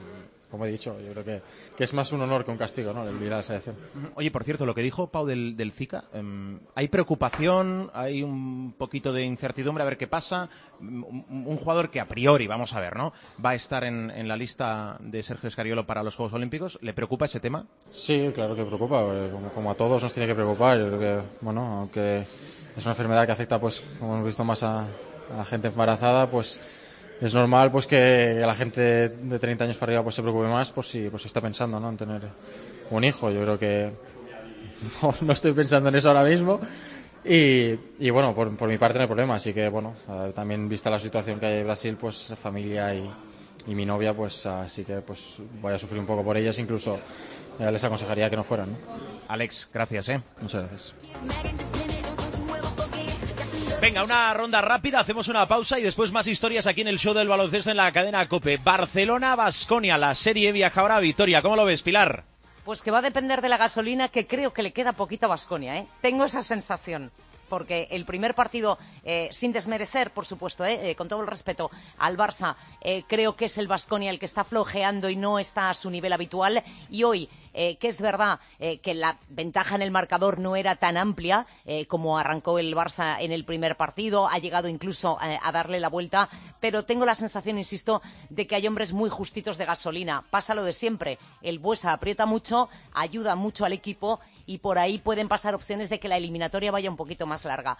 como he dicho, yo creo que, que es más un honor que un castigo, ¿no?, el ir a la selección. Oye, por cierto, lo que dijo Pau del, del Zika, eh, ¿hay preocupación? ¿Hay un poquito de incertidumbre a ver qué pasa? Un, un jugador que a priori, vamos a ver, ¿no?, va a estar en, en la lista de Sergio Scariolo para los Juegos Olímpicos. ¿Le preocupa ese tema? Sí, claro que preocupa, como, como a todos nos tiene que preocupar. Yo creo que, bueno, aunque es una enfermedad que afecta, pues, como hemos visto, más a, a gente embarazada, pues es normal, pues, que la gente de treinta años para arriba, pues, se preocupe más, pues, si pues está pensando, ¿no?, en tener un hijo. Yo creo que no, no estoy pensando en eso ahora mismo. Y, y bueno, por, por mi parte no hay problema. Así que, bueno, también vista la situación que hay en Brasil, pues familia y, y mi novia, pues así que pues voy a sufrir un poco por ellas. Incluso eh, les aconsejaría que no fueran, ¿no? Alex, gracias, ¿eh? Muchas gracias. Venga, una ronda rápida, hacemos una pausa y después más historias aquí en el show del baloncesto en la cadena COPE. Barcelona-Baskonia, la serie viaja ahora a Vitoria. ¿Cómo lo ves, Pilar? Pues que va a depender de la gasolina, que creo que le queda poquito a Baskonia, ¿eh? Tengo esa sensación. Porque el primer partido, eh, sin desmerecer, por supuesto, eh, eh, con todo el respeto al Barça, eh, creo que es el Baskonia el que está flojeando y no está a su nivel habitual. Y hoy, eh, que es verdad eh, que la ventaja en el marcador no era tan amplia eh, como arrancó el Barça en el primer partido, ha llegado incluso eh, a darle la vuelta, pero tengo la sensación, insisto, de que hay hombres muy justitos de gasolina. Pasa lo de siempre, el Buesa aprieta mucho, ayuda mucho al equipo y por ahí pueden pasar opciones de que la eliminatoria vaya un poquito más larga,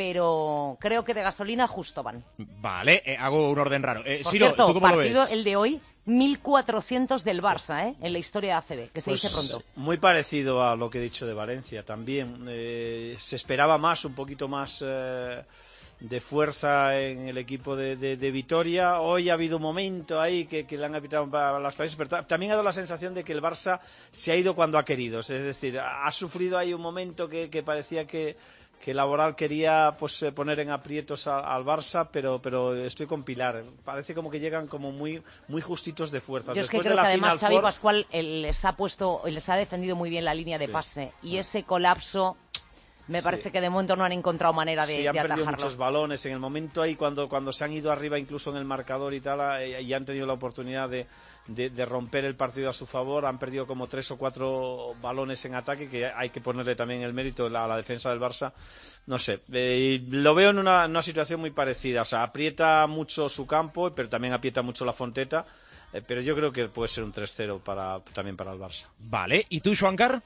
pero creo que de gasolina justo van. Vale, eh, hago un orden raro. Eh, Por Siro, cierto, ¿tú cómo lo partido ves? el de hoy, mil cuatrocientos del Barça, ¿eh? En la historia de A C B, que se Pues dice pronto. muy parecido a lo que he dicho de Valencia también. Eh, se esperaba más, un poquito más eh, de fuerza en el equipo de, de, de Vitoria. Hoy ha habido un momento ahí que, que le han apitado para las clases, pero ta- también ha dado la sensación de que el Barça se ha ido cuando ha querido. Es decir, ha sufrido ahí un momento que, que parecía que que Laboral quería pues poner en aprietos a, al Barça, pero pero estoy con Pilar. Parece como que llegan como muy muy justitos de fuerza. Yo es que Después creo de la que además Final Xavi Four, Pascual eh, les ha puesto, les ha defendido muy bien la línea de Sí. pase y ese colapso me parece Sí. que de momento no han encontrado manera de, sí, han de perdido atajarlo. muchos balones en el momento ahí cuando cuando se han ido arriba incluso en el marcador y tal eh, y han tenido la oportunidad de, de, de romper el partido a su favor. Han perdido como tres o cuatro balones en ataque, que hay que ponerle también el mérito a la, la defensa del Barça. No sé, eh, lo veo en una, una situación muy parecida. O sea, aprieta mucho su campo, pero también aprieta mucho la Fonteta. Eh, pero yo creo que puede ser un tres cero para, también para el Barça. Vale, ¿y tú, Schwankar?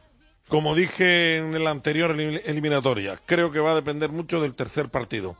Como dije en la anterior elim- eliminatoria, creo que va a depender mucho del tercer partido.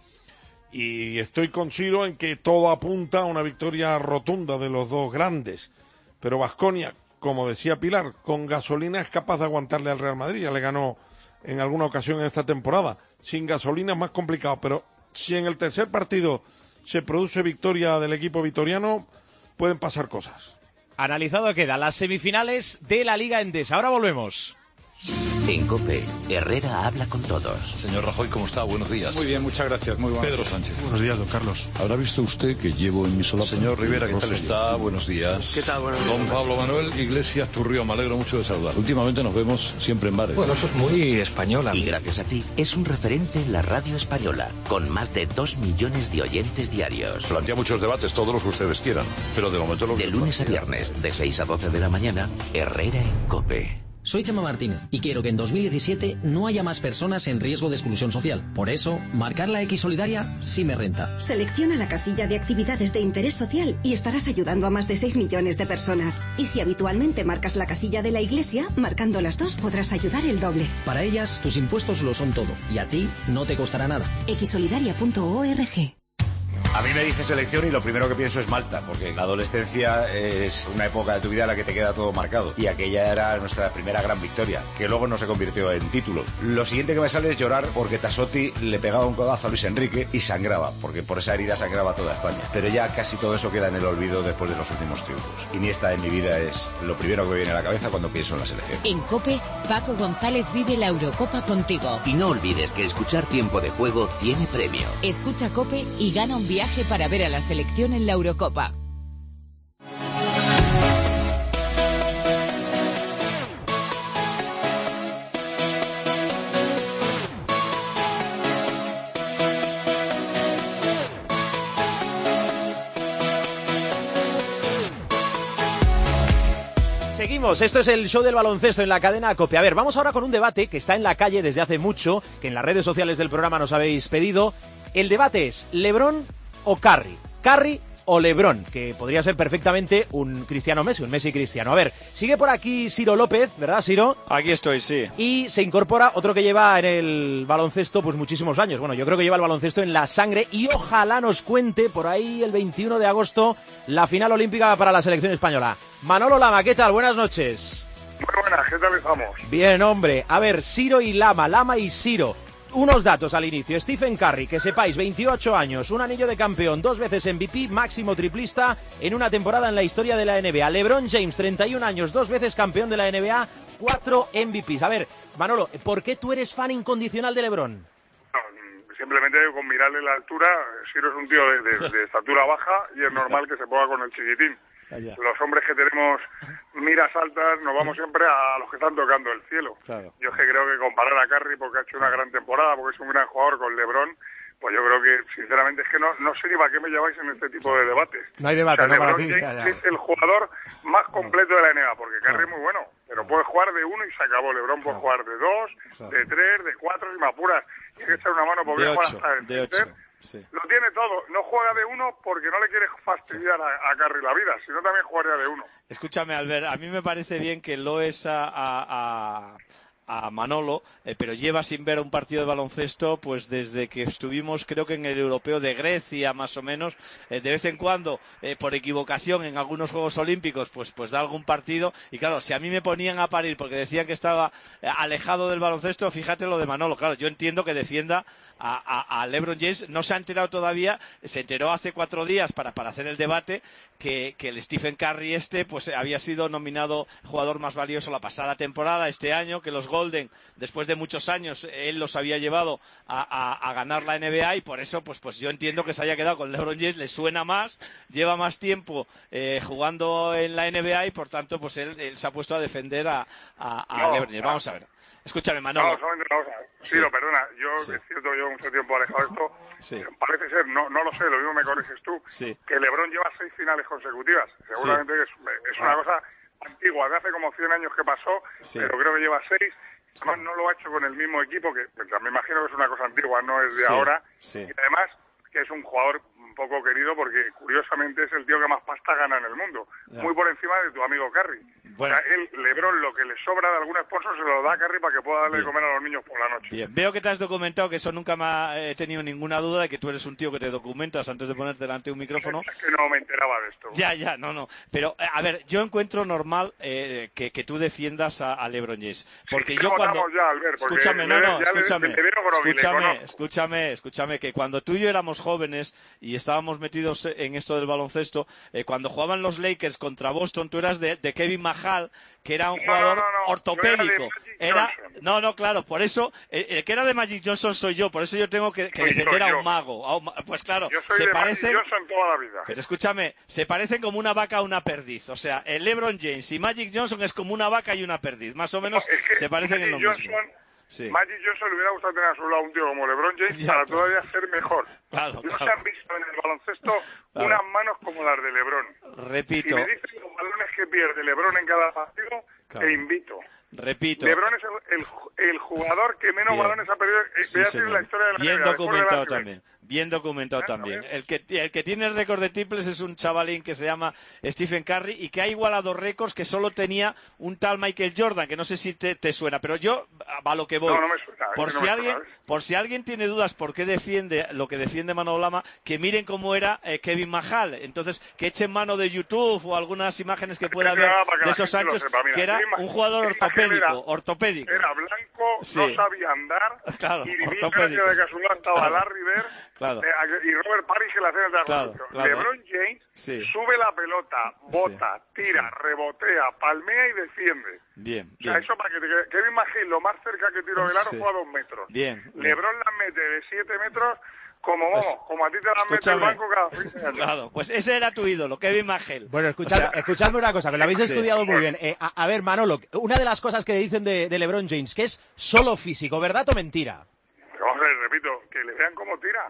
Y estoy con Ciro en que todo apunta a una victoria rotunda de los dos grandes. Pero Baskonia, como decía Pilar, con gasolina es capaz de aguantarle al Real Madrid. Ya le ganó en alguna ocasión en esta temporada. Sin gasolina es más complicado. Pero si en el tercer partido se produce victoria del equipo vitoriano, pueden pasar cosas. Analizado queda las semifinales de la Liga Endesa. Ahora volvemos. En COPE, Herrera habla con todos. Señor Rajoy, ¿cómo está? Buenos días. Muy bien, muchas gracias. Muy buenos Pedro días. Sánchez. Buenos días, don Carlos. ¿Habrá visto usted que llevo en mi solapa? Señor Rivera, ¿qué tal está? Buenos días. ¿Qué tal? Buenos días. Don Pablo Manuel Iglesias Turrión, me alegro mucho de saludar. Últimamente nos vemos siempre en bares. Bueno, eso es muy española. Y gracias a ti, es un referente en la radio española, con más de dos millones de oyentes diarios. Plantea muchos debates, todos los que ustedes quieran, pero de momento lo que... De lunes a viernes, de seis a doce de la mañana, Herrera en COPE. Soy Chema Martínez y quiero que en dos mil diecisiete no haya más personas en riesgo de exclusión social. Por eso, marcar la X solidaria sí me renta. Selecciona la casilla de actividades de interés social y estarás ayudando a más de seis millones de personas. Y si habitualmente marcas la casilla de la Iglesia, marcando las dos podrás ayudar el doble. Para ellas, tus impuestos lo son todo y a ti no te costará nada. x solidaria punto org. A mí me dice selección y lo primero que pienso es Malta, porque la adolescencia es una época de tu vida en la que te queda todo marcado. Y aquella era nuestra primera gran victoria, que luego no se convirtió en título. Lo siguiente que me sale es llorar porque Tassotti le pegaba un codazo a Luis Enrique y sangraba, porque por esa herida sangraba toda España. Pero ya casi todo eso queda en el olvido después de los últimos triunfos. Iniesta en mi vida es lo primero que me viene a la cabeza cuando pienso en la selección. En COPE, Paco González vive la Eurocopa contigo. Y no olvides que escuchar Tiempo de Juego tiene premio. Escucha COPE y gana un viaje para ver a la selección en la Eurocopa. Seguimos, esto es el show del baloncesto en la cadena COPE. A ver, vamos ahora con un debate que está en la calle desde hace mucho, que en las redes sociales del programa nos habéis pedido. El debate es ¿LeBron o Curry? ¿Curry o LeBron? Que podría ser perfectamente un Cristiano Messi, un Messi Cristiano. A ver, sigue por aquí Ciro López, ¿verdad, Ciro? Aquí estoy, sí. Y se incorpora otro que lleva en el baloncesto pues muchísimos años. Bueno, yo creo que lleva el baloncesto en la sangre y ojalá nos cuente por ahí el veintiuno de agosto la final olímpica para la selección española. Manolo Lama, ¿qué tal? Buenas noches. Muy buenas, ¿qué tal estamos? Bien, hombre. A ver, Ciro y Lama, Lama y Ciro. Unos datos al inicio. Stephen Curry, que sepáis, veintiocho años, un anillo de campeón, dos veces M V P, máximo triplista en una temporada en la historia de la N B A. LeBron James, treinta y un años, dos veces campeón de la N B A, cuatro M V Ps. A ver, Manolo, ¿por qué tú eres fan incondicional de LeBron? No, simplemente con mirarle la altura, Ciro es un tío de, de, de estatura baja y es normal que se ponga con el chiquitín. Allá. Los hombres que tenemos miras altas nos vamos siempre a los que están tocando el cielo. Claro. Yo es que creo que comparar a Curry porque ha hecho una gran temporada, porque es un gran jugador, con LeBron, pues yo creo que sinceramente es que no, no sé ni para qué me lleváis en este tipo de debates. No hay debate, o sea, no LeBron para ti. James Ya, ya. es el jugador más completo de la N B A, porque Curry es muy bueno, pero puede jugar de uno y se acabó. LeBron puede jugar de dos, de tres, de cuatro, si me apuras. Hay que echar una mano porque De juega ocho, hasta el de tercer. ocho. Sí. Lo tiene todo. No juega de uno porque no le quiere fastidiar a, a Curry la vida, sino también jugaría de uno. Escúchame, Albert, a mí me parece bien que lo es a, a, a, a Manolo, eh, pero lleva sin ver un partido de baloncesto pues desde que estuvimos, creo que en el Europeo de Grecia, más o menos. Eh, de vez en cuando, eh, por equivocación, en algunos Juegos Olímpicos, pues, pues da algún partido. Y claro, si a mí me ponían a parir porque decían que estaba eh, alejado del baloncesto, fíjate lo de Manolo. Claro, yo entiendo que defienda A, a, a LeBron James. No se ha enterado todavía, se enteró hace cuatro días para, para hacer el debate que, que el Stephen Curry este pues había sido nominado jugador más valioso la pasada temporada, este año, que los Golden, después de muchos años, él los había llevado a, a, a ganar la N B A y por eso pues, pues yo entiendo que se haya quedado con LeBron James, le suena más, lleva más tiempo eh, jugando en la N B A y por tanto pues él, él se ha puesto a defender a, a, a No, LeBron James. Vamos a ver. Escúchame, Manolo. No, solamente una cosa. Sí, lo perdona. Yo, Sí. es cierto, llevo mucho tiempo alejado de esto. Sí. Parece ser, no no lo sé, lo mismo me corriges tú, Sí. que LeBron lleva seis finales consecutivas. Seguramente es, es una Ah. cosa antigua, de hace como cien años que pasó, Sí. pero creo que lleva seis. Además, no lo ha hecho con el mismo equipo, que me imagino que es una cosa antigua, no es de Sí, ahora. sí. Y además, que es un jugador un poco querido porque, curiosamente, es el tío que más pasta gana en el mundo. Ya. Muy por encima de tu amigo Curry. Bueno. O sea, él, LeBron, lo que le sobra de algún sponsor se lo da a Curry para que pueda darle de Bien. comer a los niños por la noche. Bien, veo que te has documentado, que eso nunca me ha he tenido ninguna duda de que tú eres un tío que te documentas antes de ponerte delante de un micrófono. Es que no me enteraba de esto. Ya, ya, no, no. Pero, eh, a ver, yo encuentro normal eh, que, que tú defiendas a, a LeBron James. Porque Sí, yo ya cuando... votamos ya, Albert, porque escúchame, no, le- no, ya le- escúchame. le veo grogui, le Escúchame, conozco. escúchame, escúchame, que cuando tú y yo éramos jóvenes y estábamos metidos en esto del baloncesto, eh, cuando jugaban los Lakers contra Boston, tú eras de, de Kevin Mahal, que era un No, jugador no, no, no, ortopédico. yo era de Magic Era, Johnson. no, no, claro, por eso, eh, el que era de Magic Johnson soy yo, por eso yo tengo que, que Soy yo, defender a yo. un mago. a un ma- pues claro, Yo soy se de parecen... Magic Johnson toda la vida. Pero escúchame, se parecen como una vaca a una perdiz. O sea, el LeBron James y Magic Johnson es como una vaca y una perdiz. Más o menos No, es que se parecen en lo Magic mismo. Johnson, Sí. Magic Johnson le hubiera gustado tener a su lado un tío como LeBron James Ya, para claro. todavía ser mejor. Claro, No claro. se han visto en el baloncesto Claro. unas manos como las de LeBron. Repito, Si me dices los balones que pierde LeBron en cada partido, Claro. te invito. repito. LeBron es el, el, el jugador que menos Bien. balones ha perdido eh, Sí, en señor. la historia de la Bien N B A, después de documentado Larry Bird. también. Bien documentado Ah, también. ¿no? El que, el que tiene el récord de triples es un chavalín que se llama Stephen Curry y que ha igualado récords que solo tenía un tal Michael Jordan, que no sé si te, te suena, pero yo a, a lo que voy. No, no me suena, por, ese no si me alguien, suena, ¿ves? por si alguien tiene dudas por qué defiende lo que defiende Manolo Lama, que miren cómo era eh, Kevin Mahal. Entonces, que echen mano de YouTube o algunas imágenes que pueda que ver nada, para que de la esos gente lo años, sepa. Mira, que era Kevin Ma- un jugador Kevin Mahal ortopédico, era- ortopédico. Era blanco, Sí. no sabía andar, Claro, y vivía ortopédico. de casualidad estaba Claro. Larry Bird Claro. eh, y Robert Parrish que le hacían el trabajo. Claro, sucio. claro. LeBron James Sí. sube la pelota, bota, tira, sí. rebotea, palmea y defiende. Bien, O sea, bien. eso para que te quede. Kevin Mahal, lo más cerca que tiro del aro, Sí. fue a dos metros. Bien, bien. LeBron las mete de siete metros como, Pues, vamos, como a ti te las mete el escúchame. banco cada fin de año. Claro, pues ese era tu ídolo, Kevin Mahal. Bueno, escuchad, O sea, escuchadme una cosa, que lo habéis Sí. estudiado muy bien. Eh, a, a ver, Manolo, una de las cosas que dicen de, de LeBron James, que es solo físico, ¿verdad o mentira? Pero vamos a ver, repito, que le vean cómo tira.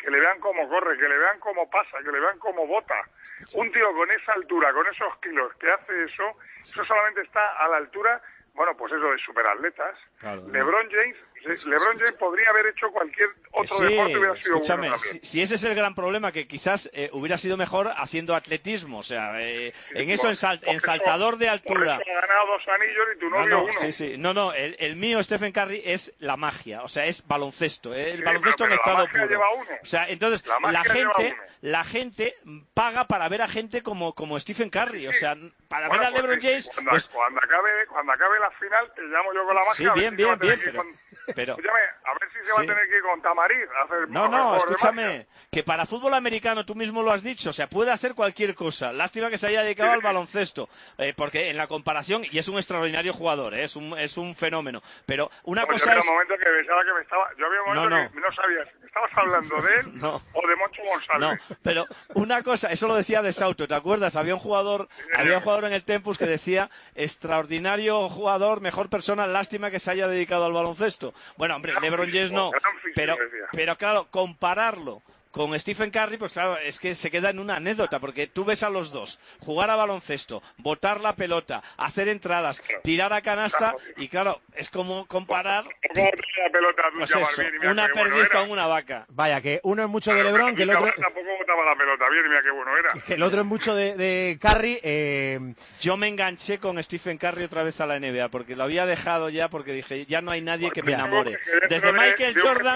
que le vean cómo corre, que le vean cómo pasa, que le vean cómo bota. Un tío con esa altura, con esos kilos, que hace eso, eso solamente está a la altura, bueno, pues eso de superatletas. Claro, LeBron James, LeBron James podría haber hecho cualquier otro sí, deporte, hubiera sido escúchame, bueno también. Si, si ese es el gran problema, que quizás eh, hubiera sido mejor haciendo atletismo, o sea, eh, sí, en eso, en, sal, en eso, saltador de altura. Por eso ha ganado dos anillos y tu novio no, no, uno. Sí, sí, no, no, el, el mío, Stephen Curry, es la magia, o sea, es baloncesto, eh, el sí, baloncesto pero, pero en estado la magia puro. Lleva uno. O sea, entonces, la, la gente, la gente paga para ver a gente como, como Stephen Curry, sí. o sea, para bueno, ver a pues LeBron sí, James. Cuando, pues, cuando, acabe, cuando acabe la final, te llamo yo con la magia. Sí, bien, bien, bien, pero, con... pero... Escúchame, a ver si se va sí. a tener que ir con Tamariz a hacer... No, no, escúchame, que para fútbol americano, tú mismo lo has dicho, o sea, puede hacer cualquier cosa. Lástima que se haya dedicado sí. al baloncesto, eh, porque en la comparación, y es un extraordinario jugador, eh, es, un, es un fenómeno, pero una no, cosa yo había es... un momento que pensaba que me estaba... Yo había un momento no, no. que no sabía si estabas hablando de él no. o de Moncho González. No, pero una cosa, eso lo decía de Sauto, ¿te acuerdas? Había un jugador, sí. había un jugador en el Tempus que decía, extraordinario jugador, mejor persona, lástima que se haya dedicado al baloncesto. Bueno, hombre, LeBron James no, pero, pero claro, compararlo con Stephen Curry, pues claro, es que se queda en una anécdota, porque tú ves a los dos jugar a baloncesto, botar la pelota, hacer entradas, tirar a canasta, y claro, es como comparar la pelota, pues eso, una perdiz bueno con una vaca. Vaya, que uno es mucho de LeBron, que el otro... Tampoco botaba la pelota bien, mira qué bueno era. Que el otro es mucho de, de Curry. Eh... Yo me enganché con Stephen Curry otra vez a la N B A, porque lo había dejado ya, porque dije, ya no hay nadie porque que me enamore. Desde Michael de, Jordan...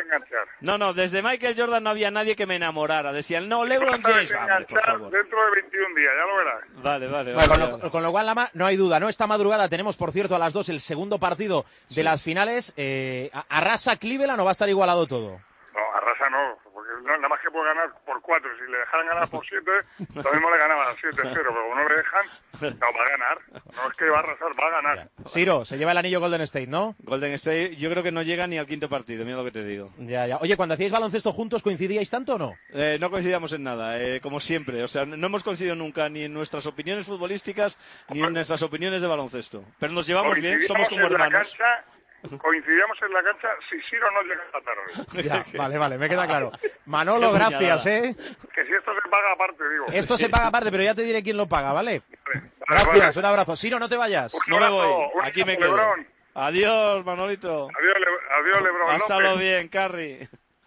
No, no, desde Michael Jordan no había nadie que me enamorara. Decían, no, LeBron James. Vale, por favor. Dentro de veintiún días, ya lo verás. Vale, vale. vale, vale con, lo, con lo cual, Lama, no hay duda, ¿no? Esta madrugada tenemos, por cierto, a las dos el segundo partido de sí. las finales. Eh, ¿Arrasa Cleveland o va a estar igualado todo? No, arrasa no, porque no, nada más que puede ganar por cuatro. Si le dejaran ganar por siete, lo mismo le ganaban a siete cero, pero como no le dejan, no, va a ganar. No es que va a arrasar, va a ganar. Ciro, se lleva el anillo Golden State, ¿no? Golden State, yo creo que no llega ni al quinto partido, mira lo que te digo. Ya, ya. Oye, cuando hacíais baloncesto juntos, ¿coincidíais tanto o no? Eh, no coincidíamos en nada, eh, como siempre. O sea, no hemos coincidido nunca ni en nuestras opiniones futbolísticas ni en nuestras opiniones de baloncesto. Pero nos llevamos bien, somos como hermanos. Coincidíamos en la cancha si Ciro no llega esta tarde. Ya, vale, vale, me queda claro. Manolo, gracias, ¿eh? Que si esto se paga aparte, digo. Esto se paga aparte, pero ya te diré quién lo paga, ¿vale? Vale, gracias, vale. Un abrazo. Ciro, no te vayas. No me voy, aquí me quedo. Lebrón. Adiós, Manolito. Adiós, Le adiós Lebrón. Pásalo bien, Curry.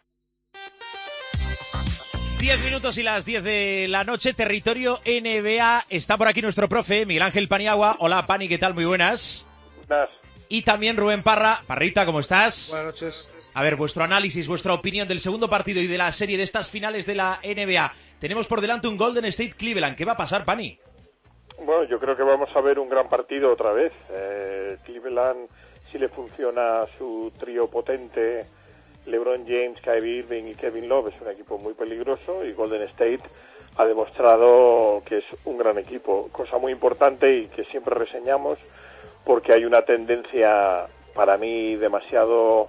Diez minutos y las diez de la noche, territorio N B A. Está por aquí nuestro profe, Miguel Ángel Paniagua. Hola, Pani, ¿qué tal? Muy buenas. Buenas. Y también Rubén Parra. Parrita, ¿cómo estás? Buenas noches. A ver, vuestro análisis, vuestra opinión del segundo partido y de la serie de estas finales de la N B A. Tenemos por delante un Golden State Cleveland. ¿Qué va a pasar, Pani? Bueno, yo creo que vamos a ver un gran partido otra vez. Eh, Cleveland, si le funciona su trío potente, LeBron James, Kyrie Irving y Kevin Love, es un equipo muy peligroso, y Golden State ha demostrado que es un gran equipo. Cosa muy importante y que siempre reseñamos, porque hay una tendencia para mí demasiado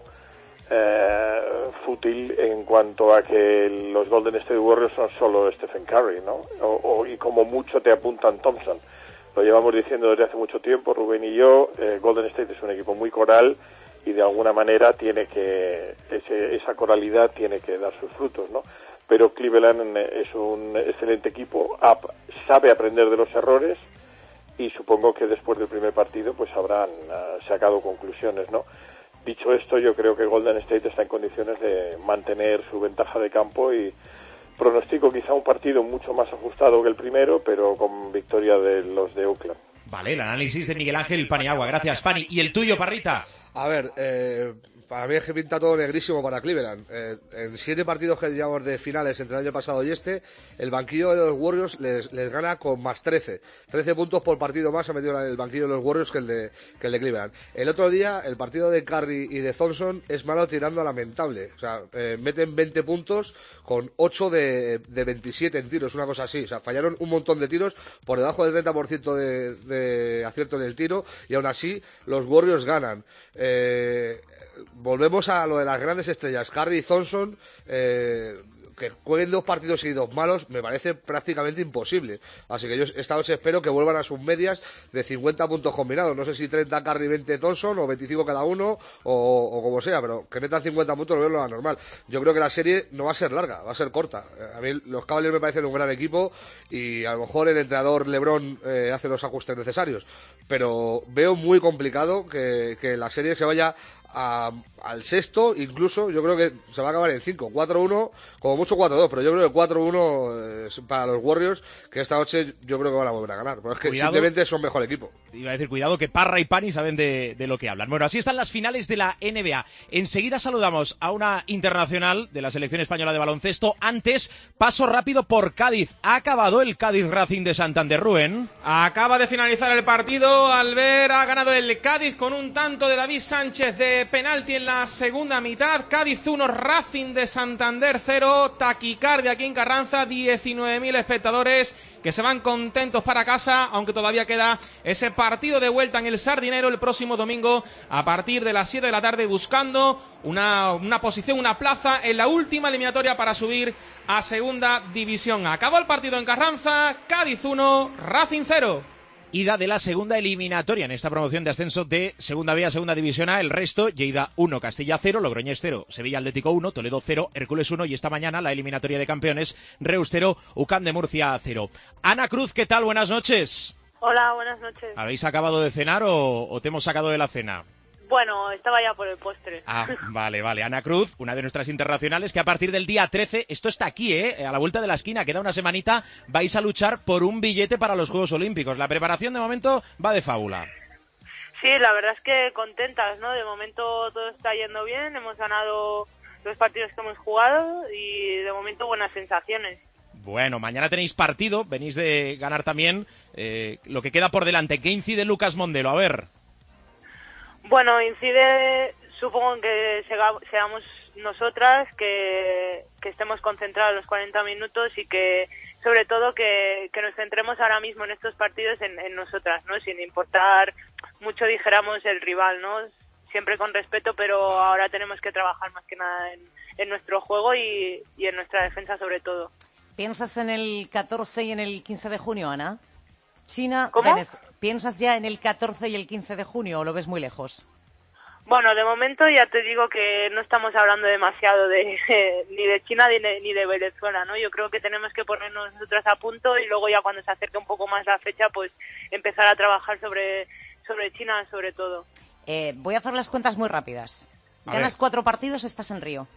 eh, fútil en cuanto a que los Golden State Warriors son solo Stephen Curry, ¿no? O, o, y como mucho te apuntan Thompson. Lo llevamos diciendo desde hace mucho tiempo, Rubén y yo. eh, Golden State es un equipo muy coral y de alguna manera tiene que ese, esa coralidad tiene que dar sus frutos, ¿no? Pero Cleveland es un excelente equipo, sabe aprender de los errores, y supongo que después del primer partido pues habrán uh, sacado conclusiones, ¿no? Dicho esto, yo creo que Golden State está en condiciones de mantener su ventaja de campo y pronostico quizá un partido mucho más ajustado que el primero, pero con victoria de los de Oakland. Vale, el análisis de Miguel Ángel Paniagua. Gracias, Pani. ¿Y el tuyo, Parrita? A ver, eh, para mí es que pinta todo negrísimo para Cleveland. Eh, en siete partidos que llevamos de finales entre el año pasado y este, el banquillo de los Warriors les, les gana con más trece. trece puntos por partido más ha metido el banquillo de los Warriors que el de, que el de Cleveland. El otro día, el partido de Curry y de Thompson es malo tirando a lamentable. O sea, eh, meten veinte puntos con ocho de, de veintisiete en tiros, una cosa así. O sea, fallaron un montón de tiros por debajo del treinta por ciento de, de acierto en el tiro, y aún así los Warriors ganan. Eh, volvemos a lo de las grandes estrellas. Curry y Thompson, eh, que jueguen dos partidos seguidos malos me parece prácticamente imposible. Así que yo esta noche espero que vuelvan a sus medias de cincuenta puntos combinados. No sé si treinta Curry, veinte Thompson o veinticinco cada uno o, o como sea, pero que metan cincuenta puntos lo veo lo normal. Yo creo que la serie no va a ser larga, va a ser corta. A mí los Cavaliers me parecen un gran equipo y a lo mejor el entrenador LeBron eh, hace los ajustes necesarios, pero veo muy complicado que, que la serie se vaya a, al sexto, incluso yo creo que se va a acabar en cinco, cuatro uno, como mucho cuatro dos, pero yo creo que cuatro uno eh, para los Warriors, que esta noche yo creo que van a volver a ganar, porque es que Cuidado. simplemente son mejor equipo. Iba a decir, cuidado, que Parra y Pani saben de, de lo que hablan. Bueno, así están las finales de la N B A. Enseguida saludamos a una internacional de la selección española de baloncesto. Antes, paso rápido por Cádiz. Ha acabado el Cádiz Racing de Santander, Rubén. Acaba de finalizar el partido. Albert ha ganado el Cádiz con un tanto de David Sánchez de penalti en la segunda mitad. Cádiz uno, Racing de Santander cero. Taquicardia aquí en Carranza, diecinueve mil espectadores que se van contentos para casa, aunque todavía queda ese partido de vuelta en el Sardinero el próximo domingo a partir de las siete de la tarde, buscando una, una posición, una plaza en la última eliminatoria para subir a segunda división. Acabó el partido en Carranza, Cádiz uno, Racing cero. Ida de la segunda eliminatoria en esta promoción de ascenso de Segunda B a Segunda División A. El resto, Lleida uno, Castilla cero, Logroñés cero, Sevilla Atlético uno, Toledo cero, Hércules uno y esta mañana la eliminatoria de campeones, Reus cero, UCAM de Murcia cero. Ana Cruz, ¿qué tal? Buenas noches. Hola, buenas noches. ¿Habéis acabado de cenar o, o te hemos sacado de la cena? Bueno, estaba ya por el postre. Ah, vale, vale. Ana Cruz, una de nuestras internacionales, que a partir del día trece, esto está aquí, ¿eh? A la vuelta de la esquina, queda una semanita, vais a luchar por un billete para los Juegos Olímpicos. La preparación de momento va de fábula. Sí, la verdad es que contentas, ¿no? De momento todo está yendo bien, hemos ganado los partidos que hemos jugado y de momento buenas sensaciones. Bueno, mañana tenéis partido, venís de ganar también eh, lo que queda por delante. ¿Qué incide Lucas Mondelo? A ver... Bueno, incide, supongo, en que seamos nosotras, que, que estemos concentrados los cuarenta minutos y que, sobre todo, que, que nos centremos ahora mismo en estos partidos en, en nosotras, ¿no? Sin importar mucho, dijéramos, el rival, ¿no? Siempre con respeto, pero ahora tenemos que trabajar más que nada en, en nuestro juego y, y en nuestra defensa, sobre todo. ¿Piensas en el catorce y en el quince de junio, Ana? China, ¿Cómo? Venez- ¿piensas ya en el catorce y el quince de junio o lo ves muy lejos? Bueno, de momento ya te digo que no estamos hablando demasiado de ni de China ni de, ni de Venezuela, ¿no? Yo creo que tenemos que ponernos nosotras a punto y luego ya cuando se acerque un poco más la fecha, pues empezar a trabajar sobre, sobre China sobre todo. Eh, voy a hacer las cuentas muy rápidas. A Ganas ver. cuatro partidos, estás en Río.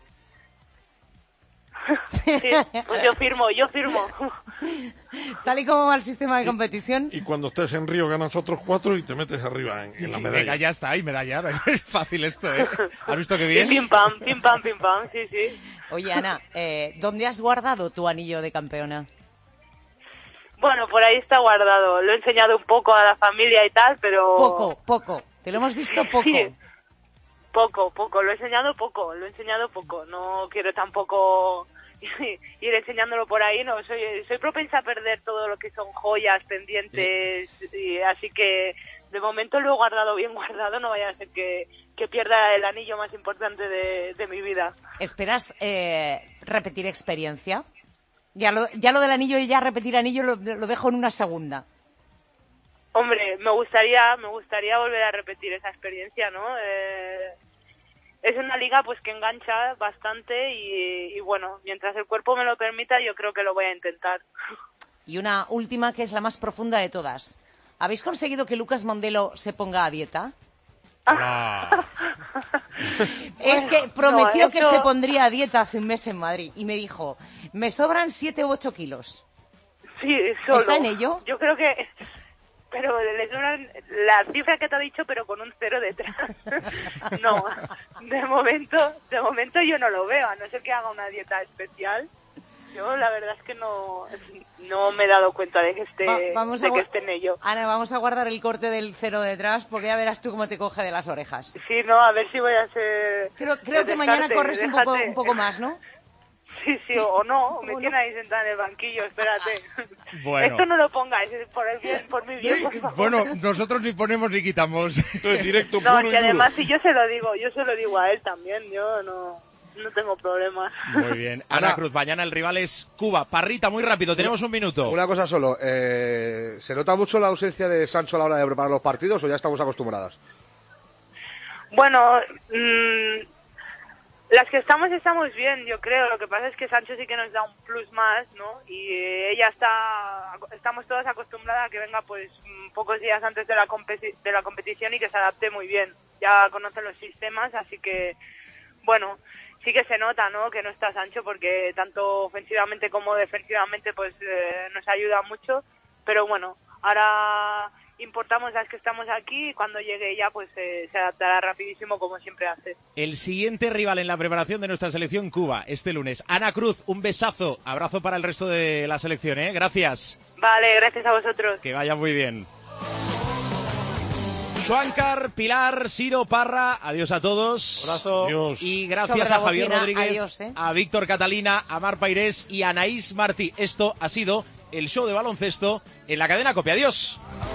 Sí, pues yo firmo, yo firmo. Tal y como va el sistema de competición. Y cuando estés en Río ganas otros cuatro y te metes arriba en, en la medalla. Venga, ya está, y medalla. Es fácil esto, ¿eh? ¿Has visto qué bien? Sí, pim pam, pim pam, pim pam, sí, sí. Oye, Ana, eh, ¿dónde has guardado tu anillo de campeona? Bueno, por ahí está guardado. Lo he enseñado un poco a la familia y tal, pero... Poco, poco. Te lo hemos visto poco. Sí. Poco, poco. Lo he enseñado poco, lo he enseñado poco. No quiero tampoco ir enseñándolo por ahí, no. Soy, soy propensa a perder todo lo que son joyas, pendientes, y así que de momento lo he guardado bien guardado. No vaya a ser que, que pierda el anillo más importante de, de mi vida. ¿Esperas eh, repetir experiencia? Ya lo, ya lo del anillo y ya repetir anillo lo, lo dejo en una segunda. Hombre, me gustaría, me gustaría volver a repetir esa experiencia, ¿no? Eh, es una liga pues que engancha bastante y, y bueno, mientras el cuerpo me lo permita, yo creo que lo voy a intentar. Y una última que es la más profunda de todas. ¿Habéis conseguido que Lucas Mondelo se ponga a dieta? Es Bueno, que prometió no, que eso- se pondría a dieta hace un mes en Madrid y me dijo, me sobran siete u ocho kilos. Sí, solo. ¿Está en ello? Yo creo que... Pero le sobran la cifra que te ha dicho, pero con un cero detrás. No, de momento, de momento yo no lo veo, a no ser que haga una dieta especial. Yo la verdad es que no, no me he dado cuenta de que esté, Va- vamos de a que gua- esté en ello. Ana, vamos a guardar el corte del cero detrás porque ya verás tú cómo te coge de las orejas. Sí, no, a ver si voy a ser... Creo, creo que Descarte, mañana corres un poco, déjate. un poco más, ¿no? Sí, sí, o no, me tiene ahí sentada en el banquillo, espérate. Bueno. Esto no lo pongáis, es por el bien, por mi bien, por favor. Bueno, nosotros ni ponemos ni quitamos. Esto es directo, No, puro es y que duro. además si yo se lo digo, yo se lo digo a él también, yo no, no tengo problemas. Muy bien. Ana Cruz, mañana el rival es Cuba. Parrita, muy rápido, tenemos un minuto. Una cosa solo, eh, ¿se nota mucho la ausencia de Sancho a la hora de preparar los partidos o ya estamos acostumbradas? Bueno, mmm, las que estamos estamos bien, yo creo. Lo que pasa es que Sancho sí que nos da un plus más, ¿no? Y eh, ella está, estamos todas acostumbradas a que venga pues pocos días antes de la, competi- de la competición y que se adapte muy bien. Ya conoce los sistemas, así que, bueno, sí que se nota, ¿no? Que no está Sancho porque tanto ofensivamente como defensivamente pues eh, nos ayuda mucho. Pero bueno, ahora importamos las que estamos aquí y cuando llegue ella pues eh, se adaptará rapidísimo como siempre hace. El siguiente rival en la preparación de nuestra selección, Cuba, este lunes. Ana Cruz, un besazo, abrazo para el resto de la selección, ¿eh? Gracias. Vale, gracias a vosotros. Que vaya muy bien. Schwankar, Pilar, Siro, Parra, adiós a todos. Abrazo. Adiós. Y gracias a Javier Rodríguez, adiós, ¿eh? A Víctor Catalina, a Mar Pairés y a Anaís Martí. Esto ha sido el show de baloncesto en la cadena COPE. Adiós.